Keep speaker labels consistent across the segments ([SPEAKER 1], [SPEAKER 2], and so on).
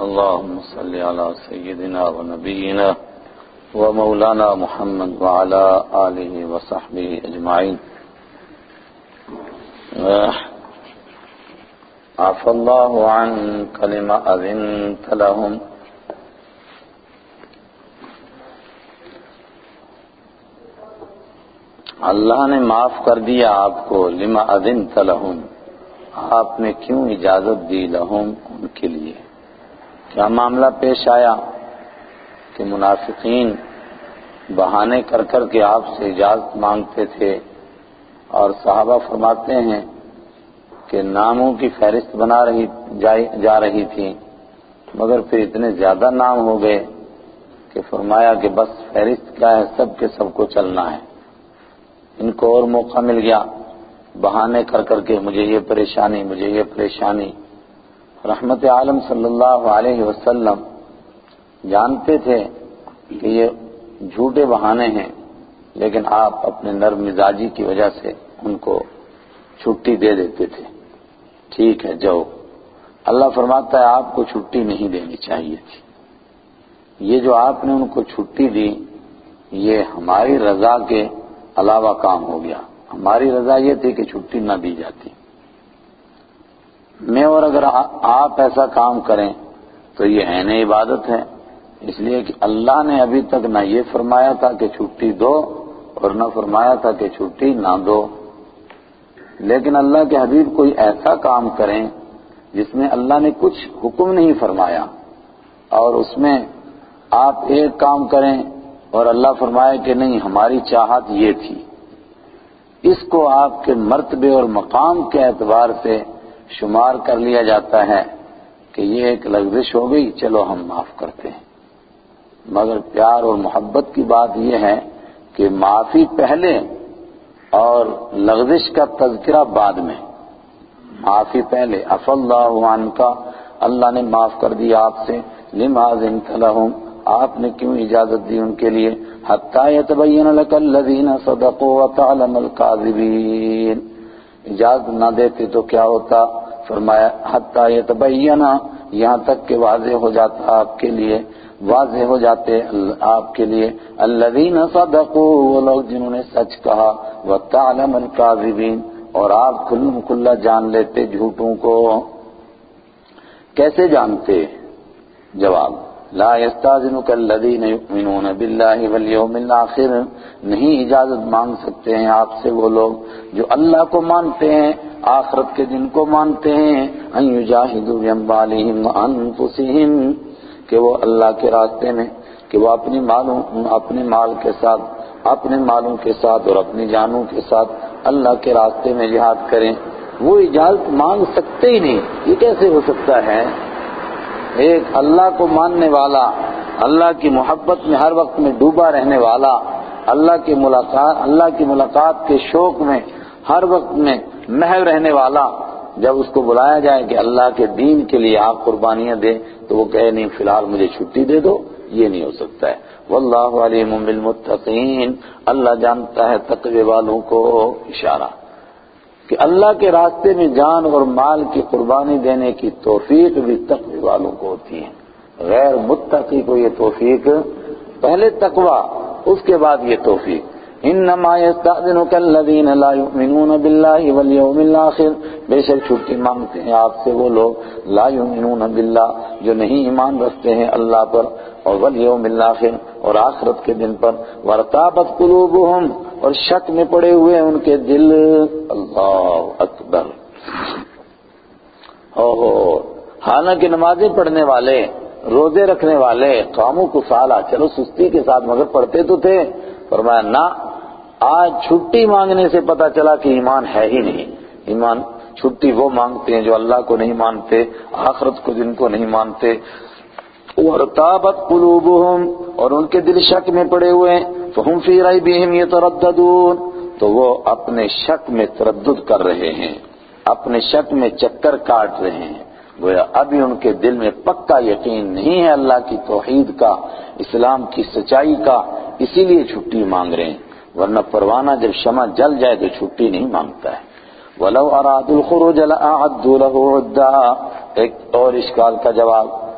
[SPEAKER 1] اللهم صل على سيدنا ونبينا ومولانا محمد وعلى آله وصحبه أجمعين. عفى الله عنك لما أذنت لهم. اللہ نے معاف کر دیا آپ کو، لما اذنت لهم، آپ نے کیوں اجازت دی لهم، ان کے لیے. کیا معاملہ پیش آیا کہ منافقین بہانے کر کر کے آپ سے اجازت مانگتے تھے، اور صحابہ فرماتے ہیں کہ ناموں کی فہرست جا رہی تھی، مگر پھر اتنے زیادہ نام ہو گئے کہ فرمایا کہ بس فہرست کیا ہے، سب کے سب کو چلنا ہے. ان کو اور موقع مل گیا بہانے کر کر کے، مجھے یہ پریشانی، مجھے یہ پریشانی. رحمت عالم صلی اللہ علیہ وسلم جانتے تھے کہ یہ جھوٹے بہانے ہیں، لیکن آپ اپنے نرم مزاجی کی وجہ سے ان کو چھٹی دے دیتے تھے. ٹھیک ہے جاؤ. اللہ فرماتا ہے آپ کو چھٹی نہیں دینی چاہیے تھی. یہ جو آپ نے ان کو چھٹی دی، یہ ہماری رضا کے علاوہ کام ہو گیا. ہماری رضا یہ تھی کہ چھٹی نہ دی جاتی. میں اور اگر آپ ایسا کام کریں تو یہ عین عبادت ہے، اس لیے کہ اللہ نے ابھی تک نہ یہ فرمایا تھا کہ چھٹی دو اور نہ فرمایا تھا کہ چھٹی نہ دو. لیکن اللہ کے حبیب کوئی ایسا کام کریں جس میں اللہ نے کچھ حکم نہیں فرمایا، اور اس میں آپ ایک کام کریں اور اللہ فرمائے کہ نہیں ہماری چاہت یہ تھی، اس کو آپ کے مرتبے اور مقام کے اعتبار سے شمار کر لیا جاتا ہے کہ یہ ایک لغزش ہو گئی، چلو ہم معاف کرتے ہیں. مگر پیار اور محبت کی بات یہ ہے کہ معافی پہلے اور لغزش کا تذکرہ بعد میں. معافی پہلے، عفا اللہ عنک، اللہ نے معاف کر دیا آپ سے، لما اذنت لهم، آپ نے کیوں اجازت دی ان کے لیے، حتی یتبین لک الذین صدقوا وتعلم الکاذبین. اجازت نہ دیتے تو کیا ہوتا؟ فرمایا حتی یتبین، یہاں تک کہ واضح ہو جاتا آپ کے لیے، واضح ہو جاتے آپ کے لیے، الذین صدقوا، وہ لوگ جنہوں نے سچ کہا، وتعلم الکاذبین، اور آپ کھلا جان لیتے جھوٹوں کو. کیسے جانتے؟ جواب، لا یستاذنک الذین یؤمنون باللہ والیوم الآخر، نہیں اجازت مانگ سکتے ہیں آپ سے وہ لوگ جو اللہ کو مانتے ہیں، آخرت کے دن کو مانتے ہیں، ان یجاہدوا باموالہم وانفسہم، کہ وہ اللہ کے راستے میں، کہ وہ اپنے مال کے ساتھ، اپنے مالوں کے ساتھ اور اپنی جانوں کے ساتھ اللہ کے راستے میں جہاد کریں. وہ اجازت مانگ سکتے ہی نہیں. یہ کیسے ہو سکتا ہے؟ ایک اللہ کو ماننے والا، اللہ کی محبت میں ہر وقت میں ڈوبا رہنے والا، اللہ کی ملاقات کے شوق میں ہر وقت میں محو رہنے والا، جب اس کو بلایا جائے کہ اللہ کے دین کے لیے آپ قربانیاں دیں تو وہ کہے نہیں فی الحال مجھے چھٹی دے دو. یہ نہیں ہو سکتا ہے. واللہ علیم بالمتقین، اللہ جانتا ہے تقوی والوں کو. اشارہ کہ اللہ کے راستے میں جان اور مال کی قربانی دینے کی توفیق بھی تقوی والوں کو ہوتی ہے. غیر متقی کو یہ توفیق، پہلے تقوی اس کے بعد یہ توفیق. انما یستأذنک الذین لا یؤمنون باللہ والیوم الآخر، بے شک چھٹی مانگتے ہیں آپ سے وہ لوگ لا یؤمنون باللہ، جو نہیں ایمان رکھتے ہیں اللہ پر، اور والیوم الآخر، اور آخرت کے دن پر، وارتابت قلوبہم، اور شک میں پڑے ہوئے ان کے دل. اللہ اکبر. حالانکہ نمازیں پڑھنے والے، روزے رکھنے والے، قوموں کو سالہ، چلو سستی کے ساتھ مگر پڑھتے تو تھے. فرمایا نہ، آج چھٹی مانگنے سے پتہ چلا کہ ایمان ہے ہی نہیں. ایمان چھٹی وہ مانگتے ہیں جو اللہ کو نہیں مانتے، آخرت کو دن کو نہیں مانتے. وارتابت قلوبہم، اور ان کے دل شک میں پڑے ہوئے ہیں. فہم فی ریبہم یترددون، تو وہ اپنے شک میں تردد کر رہے ہیں، اپنے شک میں چکر کاٹ رہے ہیں. گویا ابھی ان کے دل میں پکا یقین نہیں ہے اللہ کی توحید کا، اسلام کی سچائی کا، اسی لیے چھٹی مانگ رہے ہیں. ورنہ پروانہ جب شمع جل جائے تو چھٹی نہیں مانگتا ہے. وَلَوْ أَرَادُوا الْخُرُوجَ لَأَعَدُّوا لَهُ عُدَّةً، ایک اور اشکال کا جواب،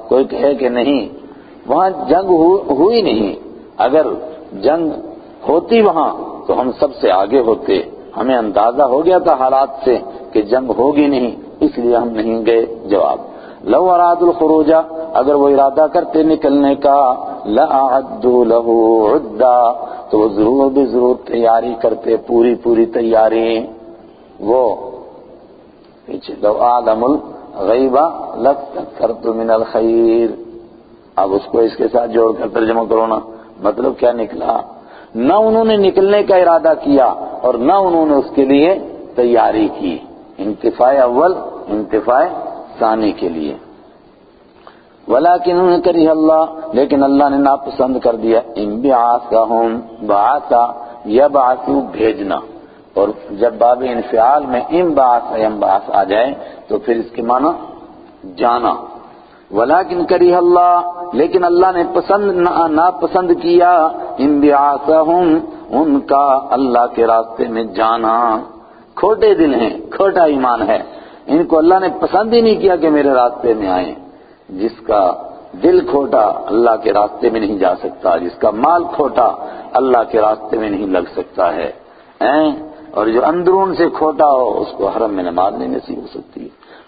[SPEAKER 1] کوئی کہے کہ نہیں وہاں جنگ ہوئی نہیں، اگر جنگ ہوتی وہاں تو ہم سب سے آگے ہوتے، ہمیں اندازہ ہو گیا تھا حالات سے کہ جنگ ہوگی نہیں، اس لیے ہم نہیں گئے۔ جواب لو ارادوا الخروج، اگر وہ ارادہ کرتے نکلنے کا، لأعدوا له عدا، تو وہ ضرور تیاری کرتے، پوری تیاری۔ وہ پیچھے لو اعلم الغیب لاستكثرت من الخیر، اب اس کو اس کے ساتھ جوڑ کر ترجمہ کرو نا، مطلب کیا نکلا؟ نہ انہوں نے نکلنے کا ارادہ کیا اور نہ انہوں نے اس کے لیے تیاری کی، انتفاع اول انتفاع ثانی کے لیے۔ ولیکن کرہ اللہ، لیکن اللہ نے ناپسند کر دیا، انبعاثہم، بعثا یبعثو بھیجنا، اور جب باب انفعال میں انبعاث ینبعث آ جائے تو پھر اس کے معنی جانا۔ ولیکن کرہ اللہ، لیکن اللہ نے ناپسند کیا، انبعاثہم، ان کا اللہ کے راستے میں جانا۔ کھوٹے دل ہیں، کھوٹا ایمان ہے، ان کو اللہ نے پسند ہی نہیں کیا کہ میرے راستے میں آئیں۔ جس کا دل کھوٹا اللہ کے راستے میں نہیں جا سکتا، جس کا مال کھوٹا اللہ کے راستے میں نہیں لگ سکتا ہے، اور جو اندرون سے کھوٹا ہو اس کو حرم میں نماز نہیں نصیب ہو سکتی۔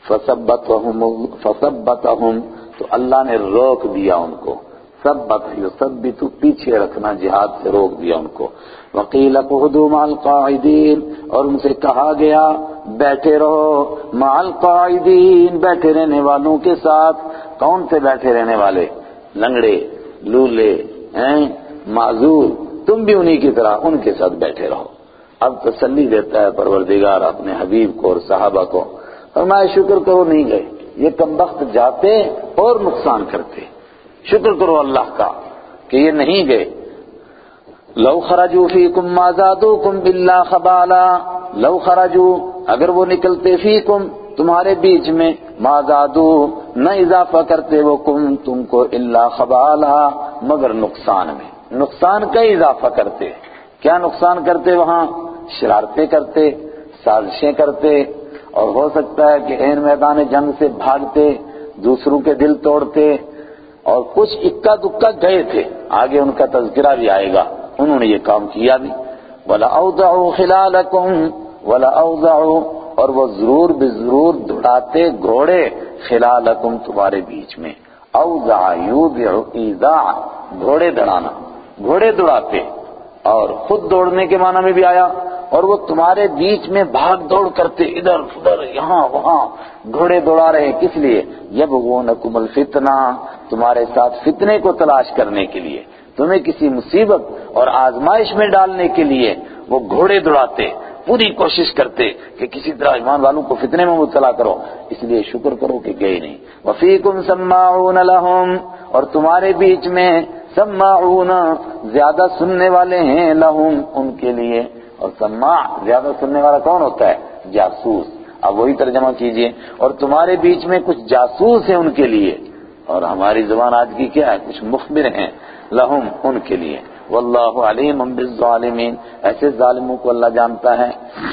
[SPEAKER 1] فثبتہم، تو اللہ نے روک دیا ان کو، ثبت یثبت، پیچھے رکھنا، جہاد سے روک دیا ان کو۔ وقیل اقعدوا مع القاعدین، اور ان سے کہا گیا بیٹھے رہو مع القاعدین، بیٹھے رہنے والوں کے ساتھ۔ کون سے بیٹھے رہنے والے؟ لنگڑے، لولے، معذور، تم بھی انہی کی طرح ان کے ساتھ بیٹھے رہو۔ اب تسلی دیتا ہے پروردگار اپنے حبیب کو اور صحابہ کو، فرمایا شکر کرو نہیں گئے، یہ کمبخت جاتے اور نقصان کرتے، شکر کرو اللہ کا کہ یہ نہیں گئے۔ لو خرجوا فیکم ما زادوکم الا خبالا، لو خرجوا، اگر وہ نکلتے فیکم، تمہارے بیچ میں، ما زادو، نہ اضافہ کرتے وہ تم کو الا خبالا، مگر نقصان میں، نقصان کا اضافہ کرتے۔ کیا نقصان کرتے وہاں؟ شرارتیں کرتے، سازشیں کرتے، اور ہو سکتا ہے کہ عین میدان جنگ سے بھاگتے، دوسروں کے دل توڑتے، اور کچھ اکا دکا گئے تھے، آگے ان کا تذکرہ بھی آئے گا، انہوں نے یہ کام کیا بھی۔ وَلَأَوْضَعُوا خِلَالَكُمْ، وَلَأَوْضَعُوا، اور وہ ضرور بضرور دوڑاتے گھوڑے، خِلَالَكُمْ، تمہارے بیچ میں، اوضع یوضع ایضاع، گھوڑے دوڑانا، گھوڑے دوڑاتے، اور خود دوڑنے کے معنی میں بھی آیا، اور وہ تمہارے بیچ میں بھاگ دوڑ کرتے، ادھر ادھر یہاں وہاں، گھوڑے دوڑا رہے، کس لیے؟ یبغونکم الفتنہ، تمہارے ساتھ فتنے کو تلاش کرنے کے لیے، تمہیں کسی مصیبت اور آزمائش میں ڈالنے کے لیے وہ گھوڑے دوڑاتے، پوری کوشش کرتے کہ کسی طرح ایمان والوں کو فتنے میں مبتلا کرو، اس لیے شکر کرو کہ گئے نہیں۔ وفیکم سماعون لہم، اور تمہارے بیچ میں سماعون، زیادہ سننے والے ہیں، لہم، ان کے لیے، اور سماع زیادہ سننے والا کون ہوتا ہے؟ جاسوس۔ اب وہی ترجمہ کیجئے، اور تمہارے بیچ میں کچھ جاسوس ہیں ان کے لیے، اور ہماری زبان آج کی کیا ہے؟ کچھ مخبر ہیں، لہم، ان کے لیے۔ واللہ علیم بالظالمین، ایسے ظالموں کو اللہ جانتا ہے۔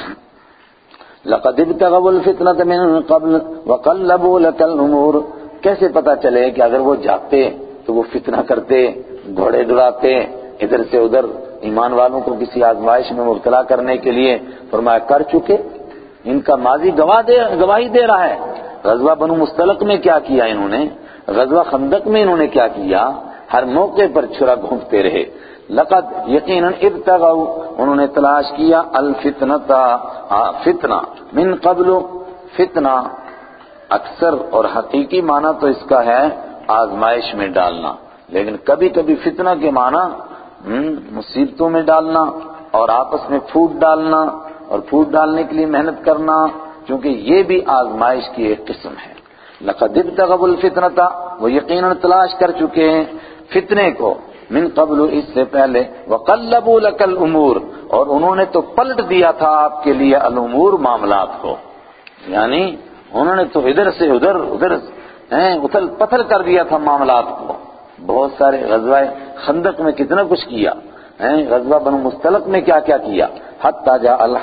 [SPEAKER 1] لقد ابتغوا الفتنة من قبل وقلبوا لك الامور، کیسے پتا چلے کہ اگر وہ جاتے تو وہ فتنہ کرتے، گھوڑے دوڑاتے ادھر سے ادھر ایمان والوں کو کسی آزمائش میں مبتلا کرنے کے لیے؟ فرمایا کر چکے، ان کا ماضی گواہی دے رہا ہے۔ غزوہ بنو مستلق میں کیا کیا انہوں نے، غزوہ خندق میں انہوں نے کیا کیا، ہر موقع پر چھرا گھونپتے رہے۔ لقد، یقیناً، ابتغوا، انہوں نے تلاش کیا، الفتنتا، فتنہ، من قبل، فتنہ اکثر اور حقیقی معنی تو اس کا ہے آزمائش میں ڈالنا، لیکن کبھی کبھی فتنہ کے معنی مصیبتوں میں ڈالنا اور آپس میں پھوٹ ڈالنا، اور پھوٹ ڈالنے کے لیے محنت کرنا، کیونکہ یہ بھی آزمائش کی ایک قسم ہے۔ لقد ابتغوا الفتنة، وہ یقیناً تلاش کر چکے ہیں فتنے کو، من قبل، اس سے پہلے، وقلبوا لك الامور، اور انہوں نے تو پلٹ دیا تھا آپ کے لیے الامور، معاملات کو، یعنی انہوں نے تو ادھر سے ادھر اتھل پتھل کر دیا تھا معاملات کو۔ بہت سارے غزوہ خندق میں کتنا کچھ کیا، غزوہ بنو مستلق میں کیا کیا کیا، حتی جاء الحق،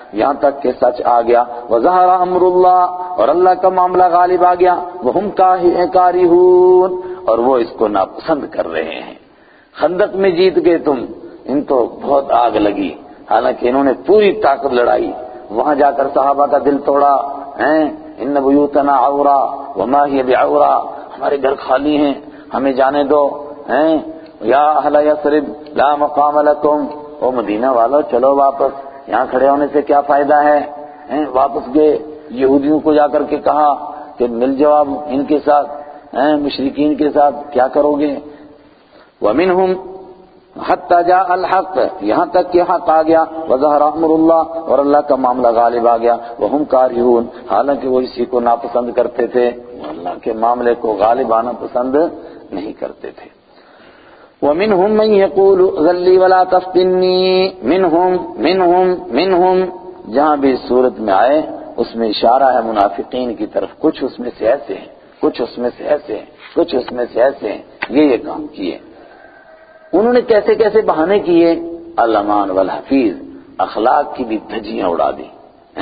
[SPEAKER 1] یہاں تک کہ سچ آ گیا، وظہر امر اللہ، اور اللہ کا معاملہ غالب آ گیا، وہم کارہون، اور وہ اس کو ناپسند کر رہے ہیں۔ خندق میں جیت گئے تم، ان کو بہت آگ لگی، حالانکہ انہوں نے پوری طاقت لڑائی، وہاں جا کر صحابہ کا دل توڑا، ان بیوتنا عورا وما ہی بعورا، ہمارے گھر خالی ہیں، ہمیں جانے دو، یا اہل یثرب لا مقام لکم، او مدینہ والو چلو واپس، یہاں کھڑے ہونے سے کیا فائدہ ہے؟ واپس گئے، یہودیوں کو جا کر کے کہا کہ مل جاؤ اب ان کے ساتھ، مشرکین کے ساتھ کیا کرو گے؟ ومنہم حتی جاء الحق، یہاں تک کہ حق آ گیا، وظہر امر اللہ، اور اللہ کا معاملہ غالب آ گیا، وہم کارہون، حالانکہ وہ اسی کو ناپسند کرتے تھے، وہ اللہ کے معاملے کو غالب آنا پسند نہیں کرتے تھے۔ ومنہم من یقول ذلی ولا تفتنی، منہم جہاں بھی صورت میں آئے اس میں اشارہ ہے منافقین کی طرف، کچھ اس میں سے ایسے ہیں، کچھ اس میں سے ایسے ہیں، کچھ اس میں سے ایسے ہیں، یہ کام کیے۔ انہوں نے کیسے کیسے بہانے کیے؟ الامان والحفیظ، اخلاق کی بھی دھجیاں اڑا دی،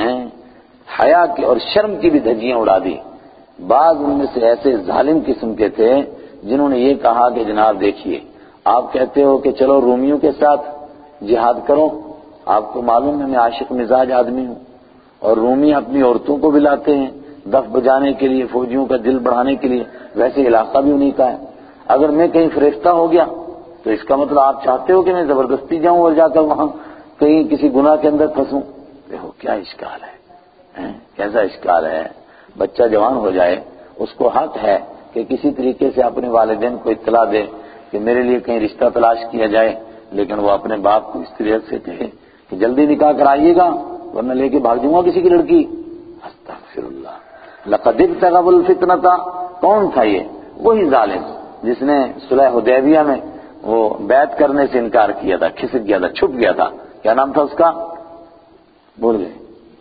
[SPEAKER 1] حیا کی اور شرم کی بھی دھجیاں اڑا دی۔ بعض ان میں سے ایسے ظالم قسم کے تھے جنہوں نے یہ کہا کہ جناب دیکھیے، آپ کہتے ہو کہ چلو رومیوں کے ساتھ جہاد کرو، آپ کو معلوم ہے میں عاشق مزاج آدمی ہوں، اور رومی اپنی عورتوں کو بھی لاتے ہیں دف بجانے کے لیے، فوجیوں کا دل بڑھانے کے لیے، ویسے علاقہ بھی انہیں کا ہے، اگر میں کہیں فریفتہ ہو گیا تو اس کا مطلب آپ چاہتے ہو کہ میں زبردستی جاؤں اور جا کر وہاں کہیں کسی گناہ کے اندر پھنسوں؟ دیکھو کیا اشکال ہے، کیسا اشکال ہے۔ بچہ جوان ہو جائے اس کو حق ہے کہ کسی طریقے سے اپنے والدین کو اطلاع دے کہ میرے لیے کہیں رشتہ تلاش کیا جائے، لیکن وہ اپنے باپ کو اس طریقے سے کہے کہ جلدی نکاح کرائیے گا ورنہ لے کے بھاگ جاؤں گا کسی کی لڑکی۔ استغفر اللہ۔ لقد ابتغوا الفتنۃ، کون تھا یہ؟ وہی ظالم جس نے صلح حدیبیہ میں وہ بیعت کرنے سے انکار کیا تھا، کھسک گیا تھا، چھپ گیا تھا، کیا نام تھا اس کا؟ بول گئے،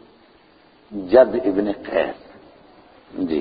[SPEAKER 1] جد ابن قیس۔ جی،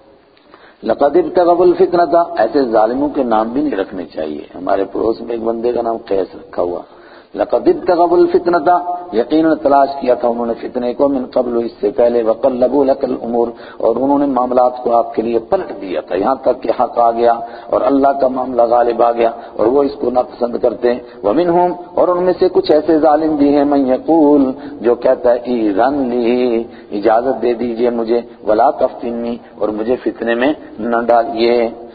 [SPEAKER 1] لقد ابتغوا الفتنۃ، ایسے ظالموں کے نام بھی نہیں رکھنے چاہیے۔ ہمارے پڑوس میں ایک بندے کا نام قیس رکھا ہوا۔ لقد ابتغوا الفتنۃ، یقیناً تلاش کیا تھا انہوں نے فتنے کو، من قبل، اس سے پہلے، وقلبوا لك الامور، اور انہوں نے معاملات کو آپ کے لیے پلٹ دیا تھا، یہاں تک کہ حق آ گیا اور اللہ کا معاملہ غالب آ گیا اور وہ اس کو ناپسند کرتے ہیں۔ ومنہم، اور ان میں سے کچھ ایسے ظالم بھی ہیں، من یقول، جو کہتا ہے ایذن لی، اجازت دے دیجئے مجھے، ولا تفتنی، اور مجھے فتنے میں نہ ڈالیے۔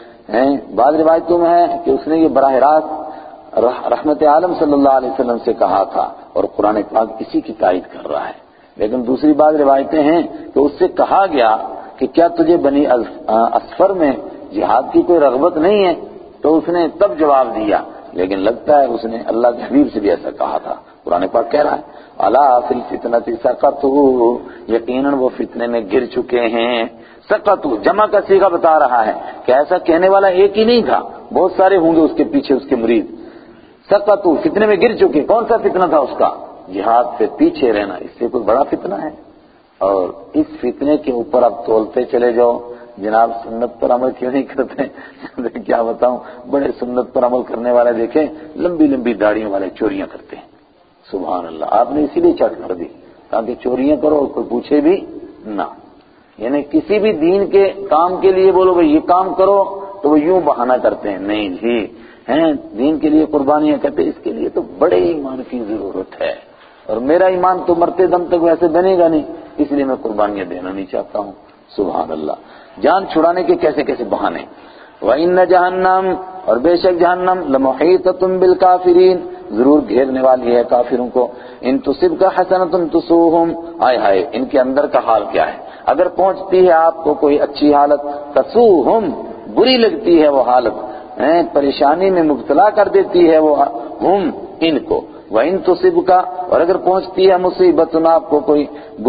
[SPEAKER 1] بعض روایتوں میں ہے کہ اس نے یہ براہ راست رحمت عالم صلی اللہ علیہ وسلم سے کہا تھا، اور قرآن پاک اسی کی تائید کر رہا ہے۔ لیکن دوسری بعض روایتیں ہیں کہ اس سے کہا گیا کہ کیا تجھے بنی اصفر میں جہاد کی کوئی رغبت نہیں ہے؟ تو اس نے تب جواب دیا، لیکن لگتا ہے اس نے اللہ کے حبیب سے بھی ایسا کہا تھا۔ قرآن پاک کہہ رہا ہے الا فی الفتنۃ سقطوا، یقیناً وہ فتنے میں گر چکے ہیں۔ سقطوا جمع کا صیغہ بتا رہا ہے کہ ایسا کہنے والا ایک ہی نہیں تھا، بہت سارے ہوں گے اس کے پیچھے اس کے مرید۔ سقطوا، فتنے میں گر چکے۔ کون سا فتنہ تھا اس کا؟ جہاد سے پیچھے رہنا، اس سے کوئی بڑا فتنہ ہے؟ اور اس فتنے کے اوپر اب تولتے چلے جاؤ، جناب سنت پر عمل کیوں نہیں کرتے؟ کیا بتاؤں، بڑے سنت پر عمل کرنے والے دیکھیں، لمبی لمبی داڑھیوں والے چوریاں کرتے ہیں۔ سبحان اللہ، آپ نے اسی لیے چٹ کر دی تاکہ چوریاں کرو اور کوئی پوچھے بھی نہ۔ یعنی کسی بھی دین کے کام کے لیے بولو بھئی یہ کام کرو تو وہ یوں بہانہ کرتے ہیں، نہیں جی دین کے لیے قربانیاں کرتے، اس کے لیے تو بڑے ایمان کی ضرورت ہے، اور میرا ایمان تو مرتے دم تک ویسے بنے گا نہیں، اس لیے میں قربانیاں دینا نہیں چاہتا ہوں۔ سبحان اللہ، جان چھڑانے کے کیسے کیسے بہانے۔ وَإِنَّ جَهَنَّمَ، اور بے شک جہنم، لَمُحِيطَةٌ بِالْكَافِرِينَ، ضرور گھیرنے والی ہے کافروں کو۔ ان تصبک حسنۃ تسؤہم، آئے ہائے ان کے اندر کا حال کیا ہے، اگر پہنچتی ہے آپ کو کوئی اچھی حالت، تسؤہم، بری لگتی ہے وہ حالت، پریشانی میں مبتلا کر دیتی ہے وہ ہم ان کو۔ وَإِن تُصِبْكَ، اور اگر پہنچتی ہے مصیبت آپ کو کوئی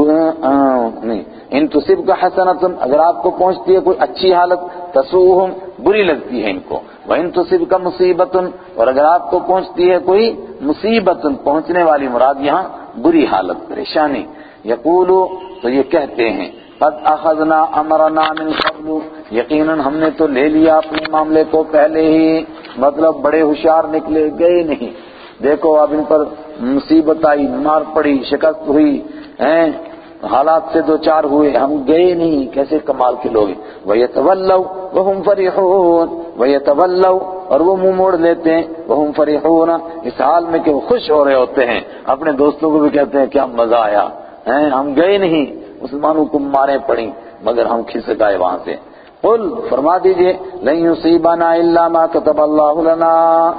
[SPEAKER 1] نہیں، ان تُصِبْكَ حَسَنَةٌ، اگر آپ کو پہنچتی ہے کوئی اچھی حالت، تسؤہم، بری لگتی ہے ان کو۔ وَإِن تُصِبْكَ مُصِيبَةٌ، اور اگر آپ کو پہنچتی ہے کوئی مصیبت، پہنچنے والی مراد یہاں بری حالت، پریشانی، یقولو، تو یہ کہتے ہیں قد اخذنا امرنا من قبل، یقیناً ہم نے تو لے لیا اپنے معاملے کو پہلے ہی، مطلب بڑے ہوشیار نکلے، گئے نہیں۔ دیکھو اب ان پر مصیبت آئی، مار پڑی، شکست ہوئی، ہیں حالات سے دو چار ہوئے، ہم گئے نہیں، کیسے کمال کے لوگ ہیں۔ وَيَتَوَلَّوْا وَهُمْ فَرِحُونَ وَيَتَوَلَّوْا اور وہ منہ موڑ لیتے ہیں، وَهُمْ فَرِحُونَ اس حال میں کہ وہ خوش ہو رہے ہوتے ہیں، اپنے دوستوں کو بھی کہتے ہیں کیا مزہ آیا، ہم گئے نہیں، مسلمانوں کو مارے پڑیں مگر ہم کھسک آئے وہاں سے۔ قل فرما دیجئے لَن يُصِيبَنَا إِلَّا مَا كَتَبَ اللَّهُ لَنَا۔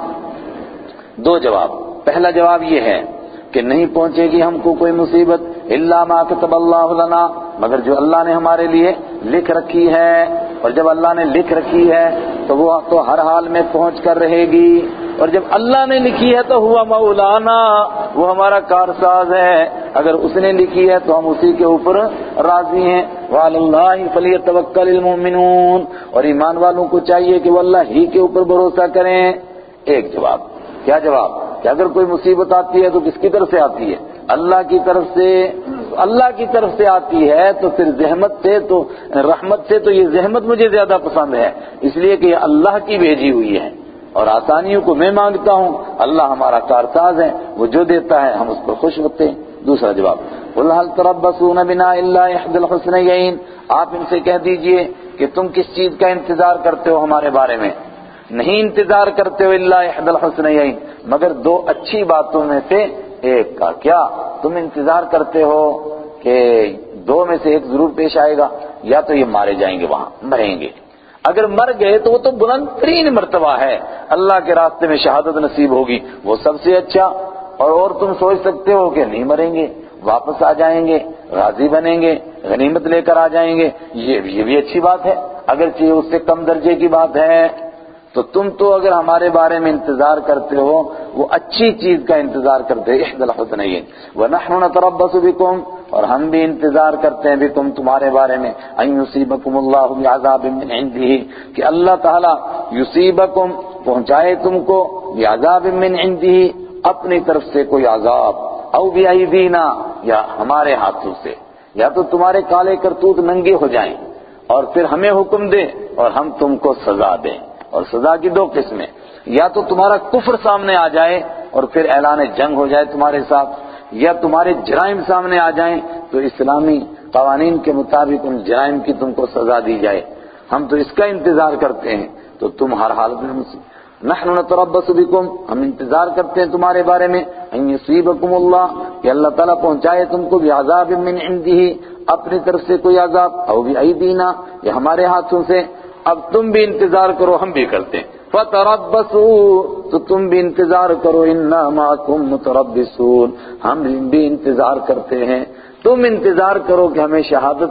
[SPEAKER 1] دو جواب، پہلا جواب یہ ہے کہ نہیں پہنچے گی ہم کو کوئی مصیبت الا ما كتب اللہ لنا، مگر جو اللہ نے ہمارے لیے لکھ رکھی ہے، اور جب اللہ نے لکھ رکھی ہے تو وہ تو ہر حال میں پہنچ کر رہے گی، اور جب اللہ نے لکھی ہے تو ہوا مولانا، وہ ہمارا کارساز ہے، اگر اس نے لکھی ہے تو ہم اسی کے اوپر راضی ہیں۔ وعلی اللہ فلیتوکل المؤمنون اور ایمان والوں کو چاہیے کہ وہ اللہ ہی کے اوپر بھروسہ کریں۔ ایک جواب، کیا جواب؟ کہ اگر کوئی مصیبت آتی ہے تو کس کی طرف سے آتی ہے؟ اللہ کی طرف سے۔ اللہ کی طرف سے آتی ہے تو پھر زحمت سے تو رحمت سے تو یہ زحمت مجھے زیادہ پسند ہے، اس لیے کہ یہ اللہ کی بھیجی ہوئی ہے، اور آسانیوں کو میں مانگتا ہوں، اللہ ہمارا کارساز ہے، وہ جو دیتا ہے ہم اس پر خوش ہوتے ہیں۔ دوسرا جواب، قُلْ هَلْ تَرَبَّصُونَ بِنَا إِلَّا إِحْدَى الْحُسْنَيَيْنِ آپ ان سے کہہ دیجئے کہ تم کس چیز کا انتظار کرتے ہو ہمارے بارے میں؟ نہیں انتظار کرتے ہو الا احد الحسنیین مگر دو اچھی باتوں میں سے ایک کا۔ کیا تم انتظار کرتے ہو کہ دو میں سے ایک ضرور پیش آئے گا؟ یا تو یہ مارے جائیں گے، وہاں مریں گے، اگر مر گئے تو وہ تو بلند ترین مرتبہ ہے، اللہ کے راستے میں شہادت نصیب ہوگی، وہ سب سے اچھا۔ اور تم سوچ سکتے ہو کہ نہیں مریں گے، واپس آ جائیں گے، راضی بنیں گے، غنیمت لے کر آ جائیں گے، یہ بھی اچھی بات ہے، اگرچہ اس سے کم درجے کی بات ہے۔ تو تم تو اگر ہمارے بارے میں انتظار کرتے ہو وہ اچھی چیز کا انتظار کرتے ہیں، احد الحسنیین ونحن نتربص بکم اور ہم بھی انتظار کرتے ہیں بکم تمہارے بارے میں، ان یصیبکم اللہ بعذاب من عنده کہ اللہ تعالی یصیبکم پہنچائے تم کو بعذاب من عنده اپنی طرف سے کوئی عذاب، او بایدینا یا ہمارے ہاتھوں سے، یا تو تمہارے کالے کرتوت ننگے ہو جائیں اور پھر ہمیں حکم دے اور ہم تم کو سزا دیں۔ اور سزا کی دو قسمیں، یا تو تمہارا کفر سامنے آ جائے اور پھر اعلان جنگ ہو جائے تمہارے ساتھ، یا تمہارے جرائم سامنے آ جائیں تو اسلامی قوانین کے مطابق ان جرائم کی تم کو سزا دی جائے۔ ہم تو اس کا انتظار کرتے ہیں، تو تم ہر حالت میں نحن نتربص بکم ہم انتظار کرتے ہیں تمہارے بارے میں ان یصیبکم اللہ کہ اللہ تعالیٰ پہنچائے تم کو بعذاب من عنده اپنی طرف سے کوئی عذاب، او بایدینا یا ہمارے ہاتھوں سے۔ اب تم بھی انتظار کرو، ہم بھی کرتے ہیں، فتربصوا تو تم بھی انتظار کرو، انا معکم متربصون ہم بھی انتظار کرتے ہیں، تم انتظار کرو کہ ہمیں شہادت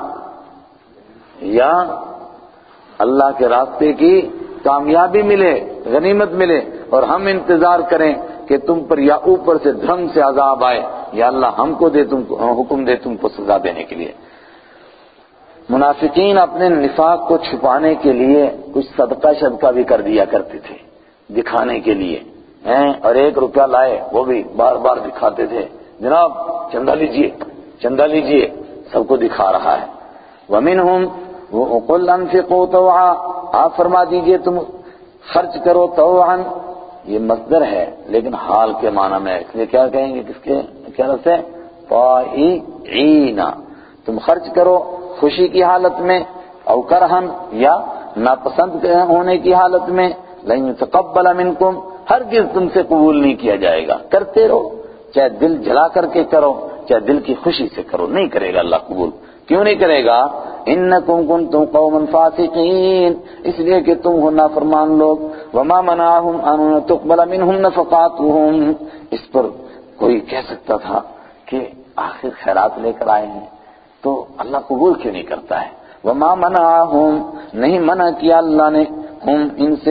[SPEAKER 1] یا اللہ کے راستے کی کامیابی ملے، غنیمت ملے، اور ہم انتظار کریں کہ تم پر یا اوپر سے دھم سے عذاب آئے، یا اللہ ہم کو دے تم کو حکم دے تم کو سزا دینے کے لیے۔ منافقین اپنے نفاق کو چھپانے کے لیے کچھ صدقہ شدقہ بھی کر دیا کرتے تھے دکھانے کے لیے، اور 1 روپیہ لائے وہ بھی بار بار دکھاتے تھے، جناب چندہ لیجئے چندہ لیجئے، سب کو دکھا رہا ہے۔ وَمِنْهُمْ قُلْ أَنفِقُوا طَوْعًا آپ فرما دیجئے تم خرچ کرو طوعاً، یہ مصدر ہے لیکن حال کے معنی میں، اس لیے کیا کہیں گے، کس کے کیا لفظ ہے؟ طائعین تم خرچ کرو خوشی کی حالت میں، او کرہن یا ناپسند ہونے کی حالت میں، لن يتقبل منکم ہرگز تم سے قبول نہیں کیا جائے گا، کرتے رہو چاہے دل جلا کر کے کرو چاہے دل کی خوشی سے کرو، نہیں کرے گا اللہ قبول۔ کیوں نہیں کرے گا؟ انکم کنتم قوما فاسقین اس لیے کہ تم ہو نافرمان لوگ۔ وما منعهم ان تقبل منهم نفقاتهم اس پر کوئی کہہ سکتا تھا کہ آخر خیرات لے کر آئے ہیں تو اللہ قبول کیوں نہیں کرتا ہے؟ وما منعهم نہیں منع کیا اللہ نے ہم ان سے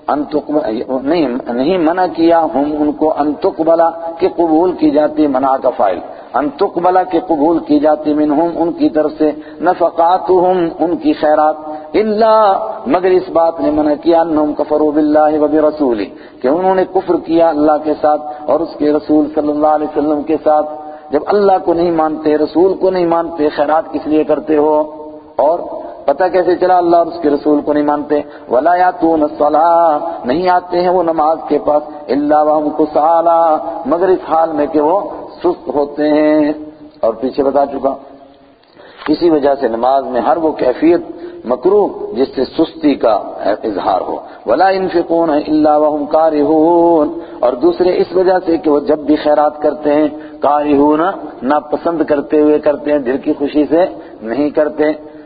[SPEAKER 1] نہیں منع کیا ہم ان کو ان تقبل کہ قبول کی جاتی، منع کا فاعل ان تقبل کہ قبول کی جاتی منہم ان کی طرف سے نفقاتهم ان کی خیرات، الا مگر اس بات نے منع کیا انہم کفروا باللہ وبرسولہ کہ انہوں نے کفر کیا اللہ کے ساتھ اور اس کے رسول صلی اللہ علیہ وسلم کے ساتھ۔ جب اللہ کو نہیں مانتے، رسول کو نہیں مانتے، خیرات کس لیے کرتے ہو؟ اور پتہ کیسے چلا اللہ اور اس کے رسول کو نہیں مانتے؟ وَلَا يَأْتُونَ الصَّلَاةَ نہیں آتے ہیں وہ نماز کے پاس إِلَّا وَهُمْ كُسَالَىٰ مگر اس حال میں کہ وہ سست ہوتے ہیں۔ اور پیچھے بتا چکا. اسی وجہ سے نماز میں ہر وہ کیفیت مکروہ جس سے سستی کا اظہار ہو. ولا ينفقون الا وهم كارهون، اور دوسرے اس وجہ سے کہ وہ جب بھی خیرات کرتے ہیں کارہون ناپسند کرتے ہوئے کرتے ہیں، دل کی خوشی سے نہیں کرتے.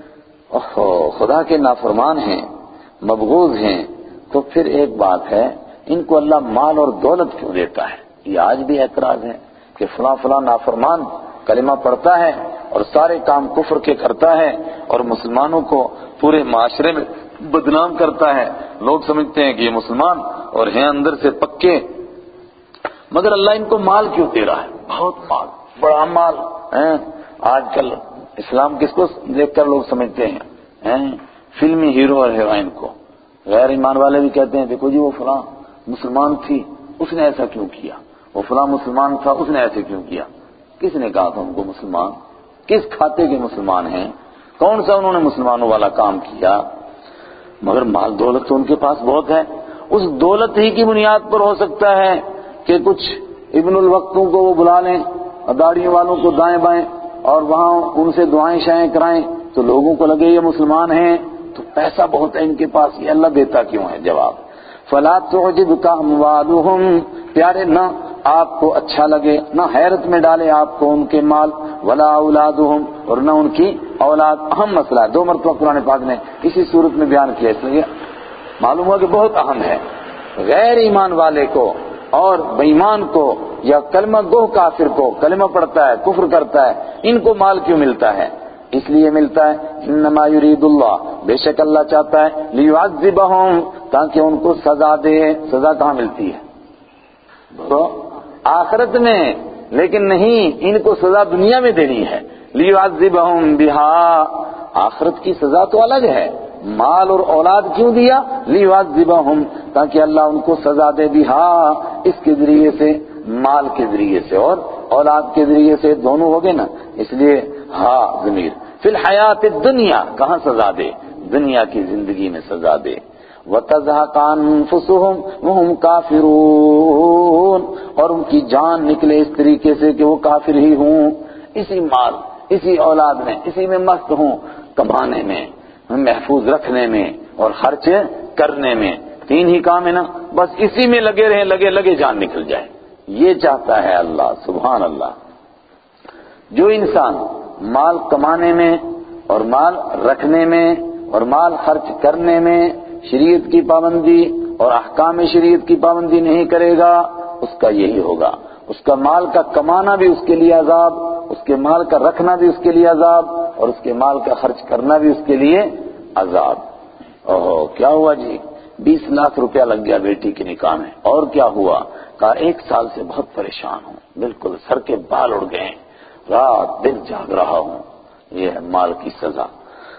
[SPEAKER 1] خدا کے نافرمان ہیں، مبغوض ہیں. تو پھر ایک بات ہے، ان کو اللہ مال اور دولت کیوں دیتا ہے؟ یہ آج بھی اعتراض ہے کہ فلاں فلاں نافرمان کلمہ پڑھتا ہے اور سارے کام کفر کے کرتا ہے اور مسلمانوں کو پورے معاشرے میں بدنام کرتا ہے. لوگ سمجھتے ہیں کہ یہ مسلمان اور ہیں اندر سے پکے، مگر اللہ ان کو مال کیوں دے رہا ہے؟ بہت مال، بڑا مال. آج کل اسلام کس کو دیکھ کر لوگ سمجھتے ہیں؟ فلمی ہیرو اور ہیروئن کو. غیر ایمان والے بھی کہتے ہیں دیکھو جی وہ فلاں مسلمان تھی، اس نے ایسا کیوں کیا، وہ فلاں مسلمان تھا، اس نے ایسے کیوں کیا. کس نے کہا تھا ان کو مسلمان؟ کس کھاتے کے مسلمان ہیں؟ کون سا انہوں نے مسلمانوں والا کام کیا؟ مگر مال دولت تو ان کے پاس بہت ہے. اس دولت ہی کی بنیاد پر ہو سکتا ہے کہ کچھ ابن الوقتوں کو وہ بلا لیں، داڑھی والوں کو دائیں بائیں، اور وہاں ان سے دعائیں شائیں کرائیں تو لوگوں کو لگے یہ مسلمان ہیں. تو پیسہ بہت ہے ان کے پاس، یہ اللہ دیتا کیوں ہے؟ جواب فَلَا تُعْجِبْكَ أَمْوَالُهُمْ، پیارے نہ آپ کو اچھا لگے، نہ حیرت میں ڈالے آپ کو ان کے مال، وَلَا أَوْلَادُهُمْ، اور نہ ان کی اولاد. اہم مسئلہ ہے، 2 مرتبہ قرآن پاک نے اسی صورت میں بیان کیا، اس لیے معلوم ہوا کہ بہت اہم ہے. غیر ایمان والے کو اور بے ایمان کو یا کلمہ گوہ کافر کو، کلمہ پڑھتا ہے کفر کرتا ہے، ان کو مال کیوں ملتا ہے؟ اس لیے ملتا ہے انما یرید اللہ، بے شک اللہ چاہتا ہے لیعذبہم، تاکہ ان کو سزا دے. سزا کہاں ملتی ہے؟ تو آخرت میں، لیکن نہیں، ان کو سزا دنیا میں دینی ہے. لیعذبہم بہا، آخرت کی سزا تو الگ ہے. مال اور اولاد کیوں دیا؟ لیعذبہم، تاکہ اللہ ان کو سزا دے. بہا، اس کے ذریعے سے، مال کے ذریعے سے اور اولاد کے ذریعے سے، دونوں ہو گئے نا. اس لیے ہاں ضمیر فی الحیات الدنیا، کہاں سزا دے؟ دنیا کی زندگی میں سزا دے. وَتَزْهَقَ أَنفُسُهُمْ وَهُمْ كَافِرُونَ، اور ان کی جان نکلے اس طریقے سے کہ وہ کافر ہی ہوں. اسی مال، اسی اولاد میں، اسی میں مست ہوں، کمانے میں، محفوظ رکھنے میں اور خرچ کرنے میں. 3 ہی کام ہے نا، بس اسی میں لگے رہیں، لگے جان نکل جائے. یہ چاہتا ہے اللہ. سبحان اللہ. جو انسان مال کمانے میں اور مال رکھنے میں اور مال خرچ کرنے میں شریعت کی پابندی اور احکام شریعت کی پابندی نہیں کرے گا، اس کا یہی ہوگا. اس کا مال کا کمانا بھی اس کے لیے عذاب، اس کے مال کا رکھنا بھی اس کے لیے عذاب، اور اس کے مال کا خرچ کرنا بھی اس کے لیے عذاب. کیا ہوا جی؟ 20 لاکھ روپیہ لگ گیا بیٹی کے نکاح میں. اور کیا ہوا؟ کہا 1 سال سے بہت پریشان ہوں، بالکل سر کے بال اڑ گئے، رات دن جاگ رہا ہوں. یہ ہے مال کی سزا.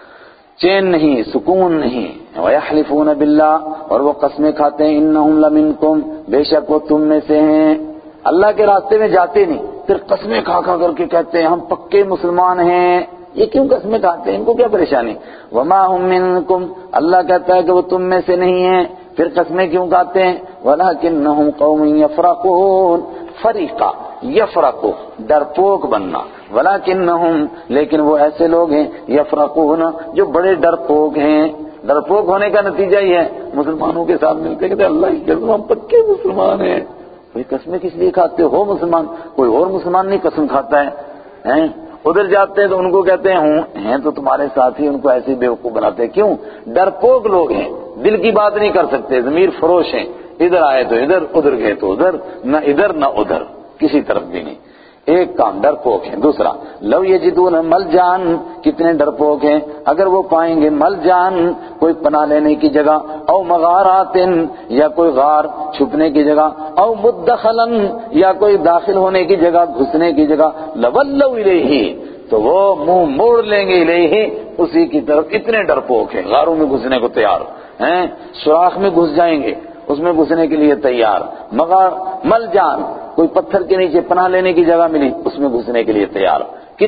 [SPEAKER 1] چین نہیں، سکون نہیں. وَيَحْلِفُونَ بِاللَّهِ، اور وہ قسمیں کھاتے ہیں، اِنَّهُمْ لَمِنْكُمْ، بے شک وہ تم میں سے ہیں. اللہ کے راستے میں جاتے نہیں، پھر قسمیں کھا کر کے کہتے ہیں ہم پکے مسلمان ہیں. یہ کیوں قسمیں کھاتے ہیں؟ ان کو کیا پریشانی؟ وَمَا هُمْ مِنْكُمْ، اللہ کہتا ہے کہ وہ تم میں سے نہیں ہیں، پھر قسمیں کیوں کھاتے ہیں؟ وَلَكِنَّهُمْ قَوْمٌ يَفْرَقُونَ، فریقہ یفرقو، ڈرپوک بننا. وَلَكِنَّهُمْ، لیکن وہ ایسے لوگ ہیں، یفرقون، جو بڑے ڈرپوک ہیں. ڈرپوک ہونے کا نتیجہ یہ ہے مسلمانوں کے ساتھ ملتے کہتے ہیں اللہ کی قسم ہم پکے مسلمان ہیں. بھئی قسمیں کس لیے کھاتے ہو مسلمان؟ کوئی اور مسلمان نہیں قسم کھاتا ہے. ادھر جاتے ہیں تو ان کو کہتے ہیں تو تمہارے ساتھ ہی، ان کو ایسے بیوقوف بناتے ہیں. کیوں؟ ڈرپوک لوگ ہیں، دل کی بات نہیں کر سکتے، ضمیر فروش ہیں. ادھر آئے تو ادھر، ادھر گئے تو ادھر، نہ ادھر نہ ادھر، کسی طرف بھی نہیں. ایک کام ڈرپوک ہیں. دوسرا لو یجدون ملجان، کتنے ڈرپوک ہیں اگر وہ پائیں گے ملجان، کوئی پناہ لینے کی جگہ، او مغارات، یا کوئی غار چھپنے کی جگہ، او مدخلن، یا کوئی داخل ہونے کی جگہ، گھسنے کی جگہ، لولوا الیہ، تو وہ منہ موڑ لیں گے الیہ، اسی کی طرف. اتنے ڈرپوک ہیں، غاروں میں گھسنے کو تیار ہیں، سوراخ میں گھس جائیں گے، اس میں گھسنے کے لیے تیار. مغار ملجان، کوئی پتھر کے نیچے پناہ لینے کی جگہ ملی، اس میں گھسنے کے لیے تیار.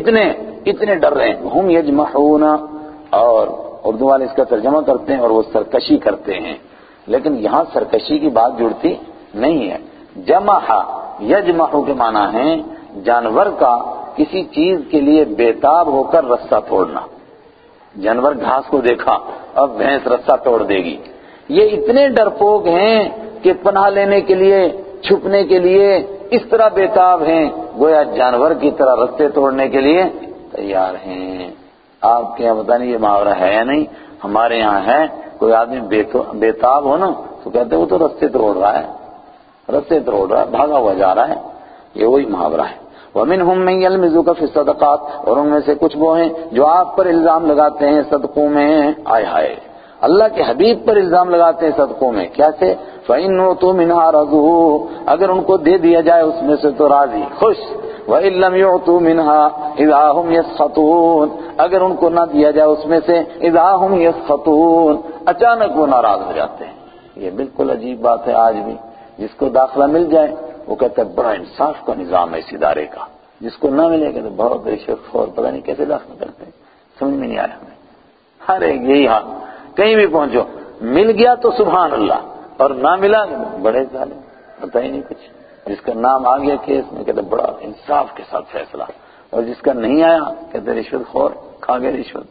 [SPEAKER 1] کتنے ڈر رہے ہیں. ہم یجمحون، اور اردو والے اس کا ترجمہ کرتے ہیں اور وہ سرکشی کرتے ہیں، لیکن یہاں سرکشی کی بات جڑتی نہیں ہے. جمح یجمح کے معنی ہے جانور کا کسی چیز کے لیے بےتاب ہو کر رستہ توڑنا. جانور گھاس کو دیکھا، اب بھینس رستہ توڑ دے گی. یہ اتنے ڈرپوک ہیں کہ پناہ لینے کے لیے، چھپنے کے لیے اس طرح بےتاب ہیں گویا جانور کی طرح رستے توڑنے کے لیے تیار ہیں. آپ کے یہاں پتہ نہیں یہ محاورہ ہے یا نہیں، ہمارے یہاں ہے. کوئی آدمی بےتاب ہو نا تو کہتے ہیں وہ تو رستے توڑ رہا ہے، رستے توڑ رہا ہے، بھاگا ہوا جا رہا ہے. یہ وہی محاورہ ہے. وَمِنْهُمْ مَنْ يَلْمِزُكَ فِي الصَّدَقَاتِ، اور ان میں سے کچھ وہ ہیں جو آپ پر الزام لگاتے ہیں صدقوں میں. آئے ہائے، اللہ کے حبیب پر الزام لگاتے ہیں صدقوں میں. کیسے؟ فَإِنْ أُوتُوا مِنْهَا رَضُوا، اگر ان کو دے دیا جائے اس میں سے تو راضی خوش. وَإِنْ لَمْ يُعْطُوا مِنْهَا إِذَا هُمْ يَسْخَطُونَ، اگر ان کو نہ دیا جائے اس میں سے إِذَا هُمْ يَسْخَطُونَ، اچانک وہ ناراض ہو جاتے ہیں. یہ بالکل عجیب بات ہے. آج بھی جس کو داخلہ مل جائے وہ کہتا ہے بڑا انصاف کا نظام ہے اس ادارے کا، جس کو نہ ملے گا تو بہت رشوت خور، پتہ نہیں کیسے داخلہ کرتے ہیں، سمجھ میں نہیں آیا ہمیں. ہر ایک یہی حال، کہیں بھی پہنچو مل گیا تو سبحان اللہ، اور نہ ملا بڑے ظالم، پتہ ہی نہیں کچھ. جس کا نام آ گیا کیس میں کہتے بڑا انصاف کے ساتھ فیصلہ، اور جس کا نہیں آیا کہتے رشوت خور، کھا گئے رشوت.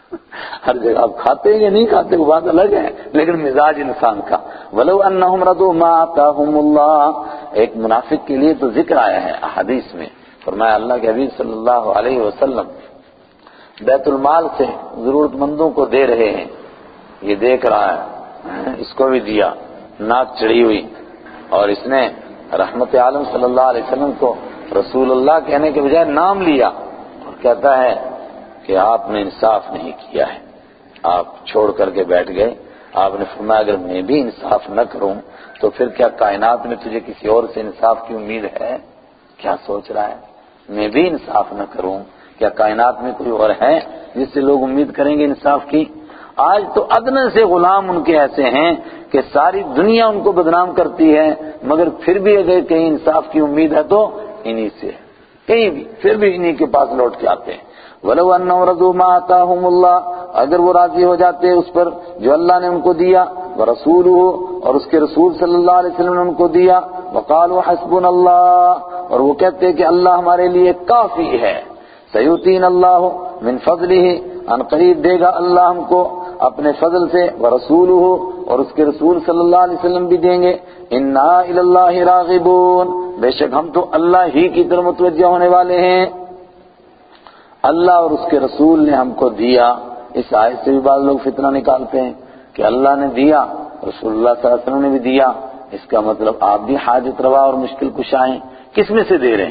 [SPEAKER 1] ہر جگہ آپ کھاتے ہیں یا نہیں کھاتے وہ بات الگ ہے، لیکن مزاج انسان کا. وَلَوْ أَنَّهُمْ رَضُوا مَا آتَاهُمُ اللَّهُ، ایک منافق کے لیے تو ذکر آیا ہے احادیث میں. فرمایا اللہ کے حبیب صلی اللہ علیہ وسلم بیت المال سے ضرورت مندوں کو دے رہے ہیں، یہ دیکھ رہا ہے، اس کو بھی دیا، ناک چڑھی ہوئی، اور اس نے رحمت عالم صلی اللہ علیہ وسلم کو رسول اللہ کہنے کے بجائے نام لیا، اور کہتا ہے کہ آپ نے انصاف نہیں کیا ہے، آپ چھوڑ کر کے بیٹھ گئے. آپ نے فرمایا اگر میں بھی انصاف نہ کروں تو پھر کیا کائنات میں تجھے کسی اور سے انصاف کی امید ہے؟ کیا سوچ رہا ہے؟ میں بھی انصاف نہ کروں، کیا کائنات میں کوئی اور ہے جس سے لوگ امید کریں گے انصاف کی؟ آج تو ادنى سے غلام ان کے ایسے ہیں کہ ساری دنیا ان کو بدنام کرتی ہے، مگر پھر بھی اگر کہیں انصاف کی امید ہے تو انہی سے، کہیں بھی پھر بھی انہی کے پاس لوٹ کے آتے ہیں. وَلَوْ أَنَّهُمْ رَضُوا مَا آتَاهُمُ اللَّهُ، اگر وہ راضی ہو جاتے اس پر جو اللہ نے ان کو دیا، وَرَسُولُهُ، اور اس کے رسول صلی اللہ علیہ وسلم نے ان کو دیا، وَقَالُوا حَسْبُنَا اللَّهُ، اور وہ کہتے ہیں کہ اللہ ہمارے لیے کافی ہے. سَيُؤْتِينَ اللَّهُ مِنْ فَضْلِهِ، ان قریب دے گا اللہ ہم کو اپنے فضل سے، وَرَسُولُهُ، اور اس کے رسول صلی اللہ علیہ وسلم بھی دیں گے. إِنَّا إِلَى اللَّهِ رَاغِبُونَ، بے شک ہم تو اللہ ہی کی طرف متوجہ ہونے والے ہیں. اللہ اور اس کے رسول نے ہم کو دیا. اس آیت سے بھی بعض لوگ فتنہ نکالتے ہیں کہ اللہ نے دیا، رسول اللہ صلی اللہ علیہ وسلم نے بھی دیا، اس کا مطلب آپ بھی حاجت روا اور مشکل کشا ہیں. کس میں سے دے رہے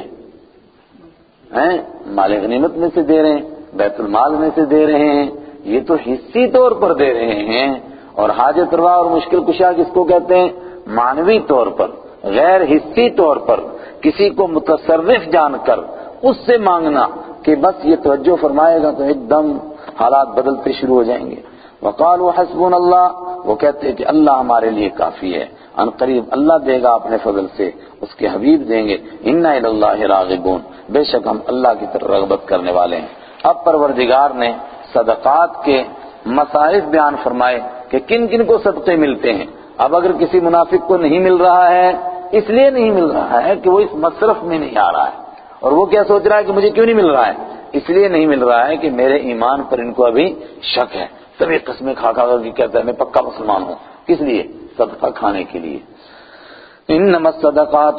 [SPEAKER 1] ہیں؟ مال غنیمت میں سے دے رہے ہیں، بیت المال میں سے دے رہے ہیں، یہ تو حصی طور پر دے رہے ہیں. اور حاجت روا اور مشکل کشا کس کو کہتے ہیں؟ معنوی طور پر، غیر حصی طور پر کسی کو متصرف جان کر اس سے مانگنا کہ بس یہ توجہ فرمائے گا تو ایک دم حالات بدلتے شروع ہو جائیں گے. وقالوا حسبنا اللہ، وہ کہتے ہیں کہ اللہ ہمارے لیے کافی ہے، ان قریب اللہ دے گا اپنے فضل سے، اس کے حبیب دیں گے. انا الی اللہ راغبون، بے شک ہم اللہ کی طرف رغبت کرنے والے ہیں. اب پروردگار نے صدقات کے مصارف بیان فرمائے کہ کن کن کو صدقے ملتے ہیں. اب اگر کسی منافق کو نہیں مل رہا ہے، اس لیے نہیں مل رہا ہے کہ وہ اس مصرف میں نہیں آ رہا ہے، اور وہ کیا سوچ رہا ہے کہ مجھے کیوں نہیں مل رہا ہے؟ اس لیے نہیں مل رہا ہے کہ میرے ایمان پر ان کو ابھی شک ہے. سبھی قسمیں کھا کھا کر کہتا ہے میں پکا مسلمان ہوں. کس لیے؟ صدقہ کھانے کے لیے. انما الصدقات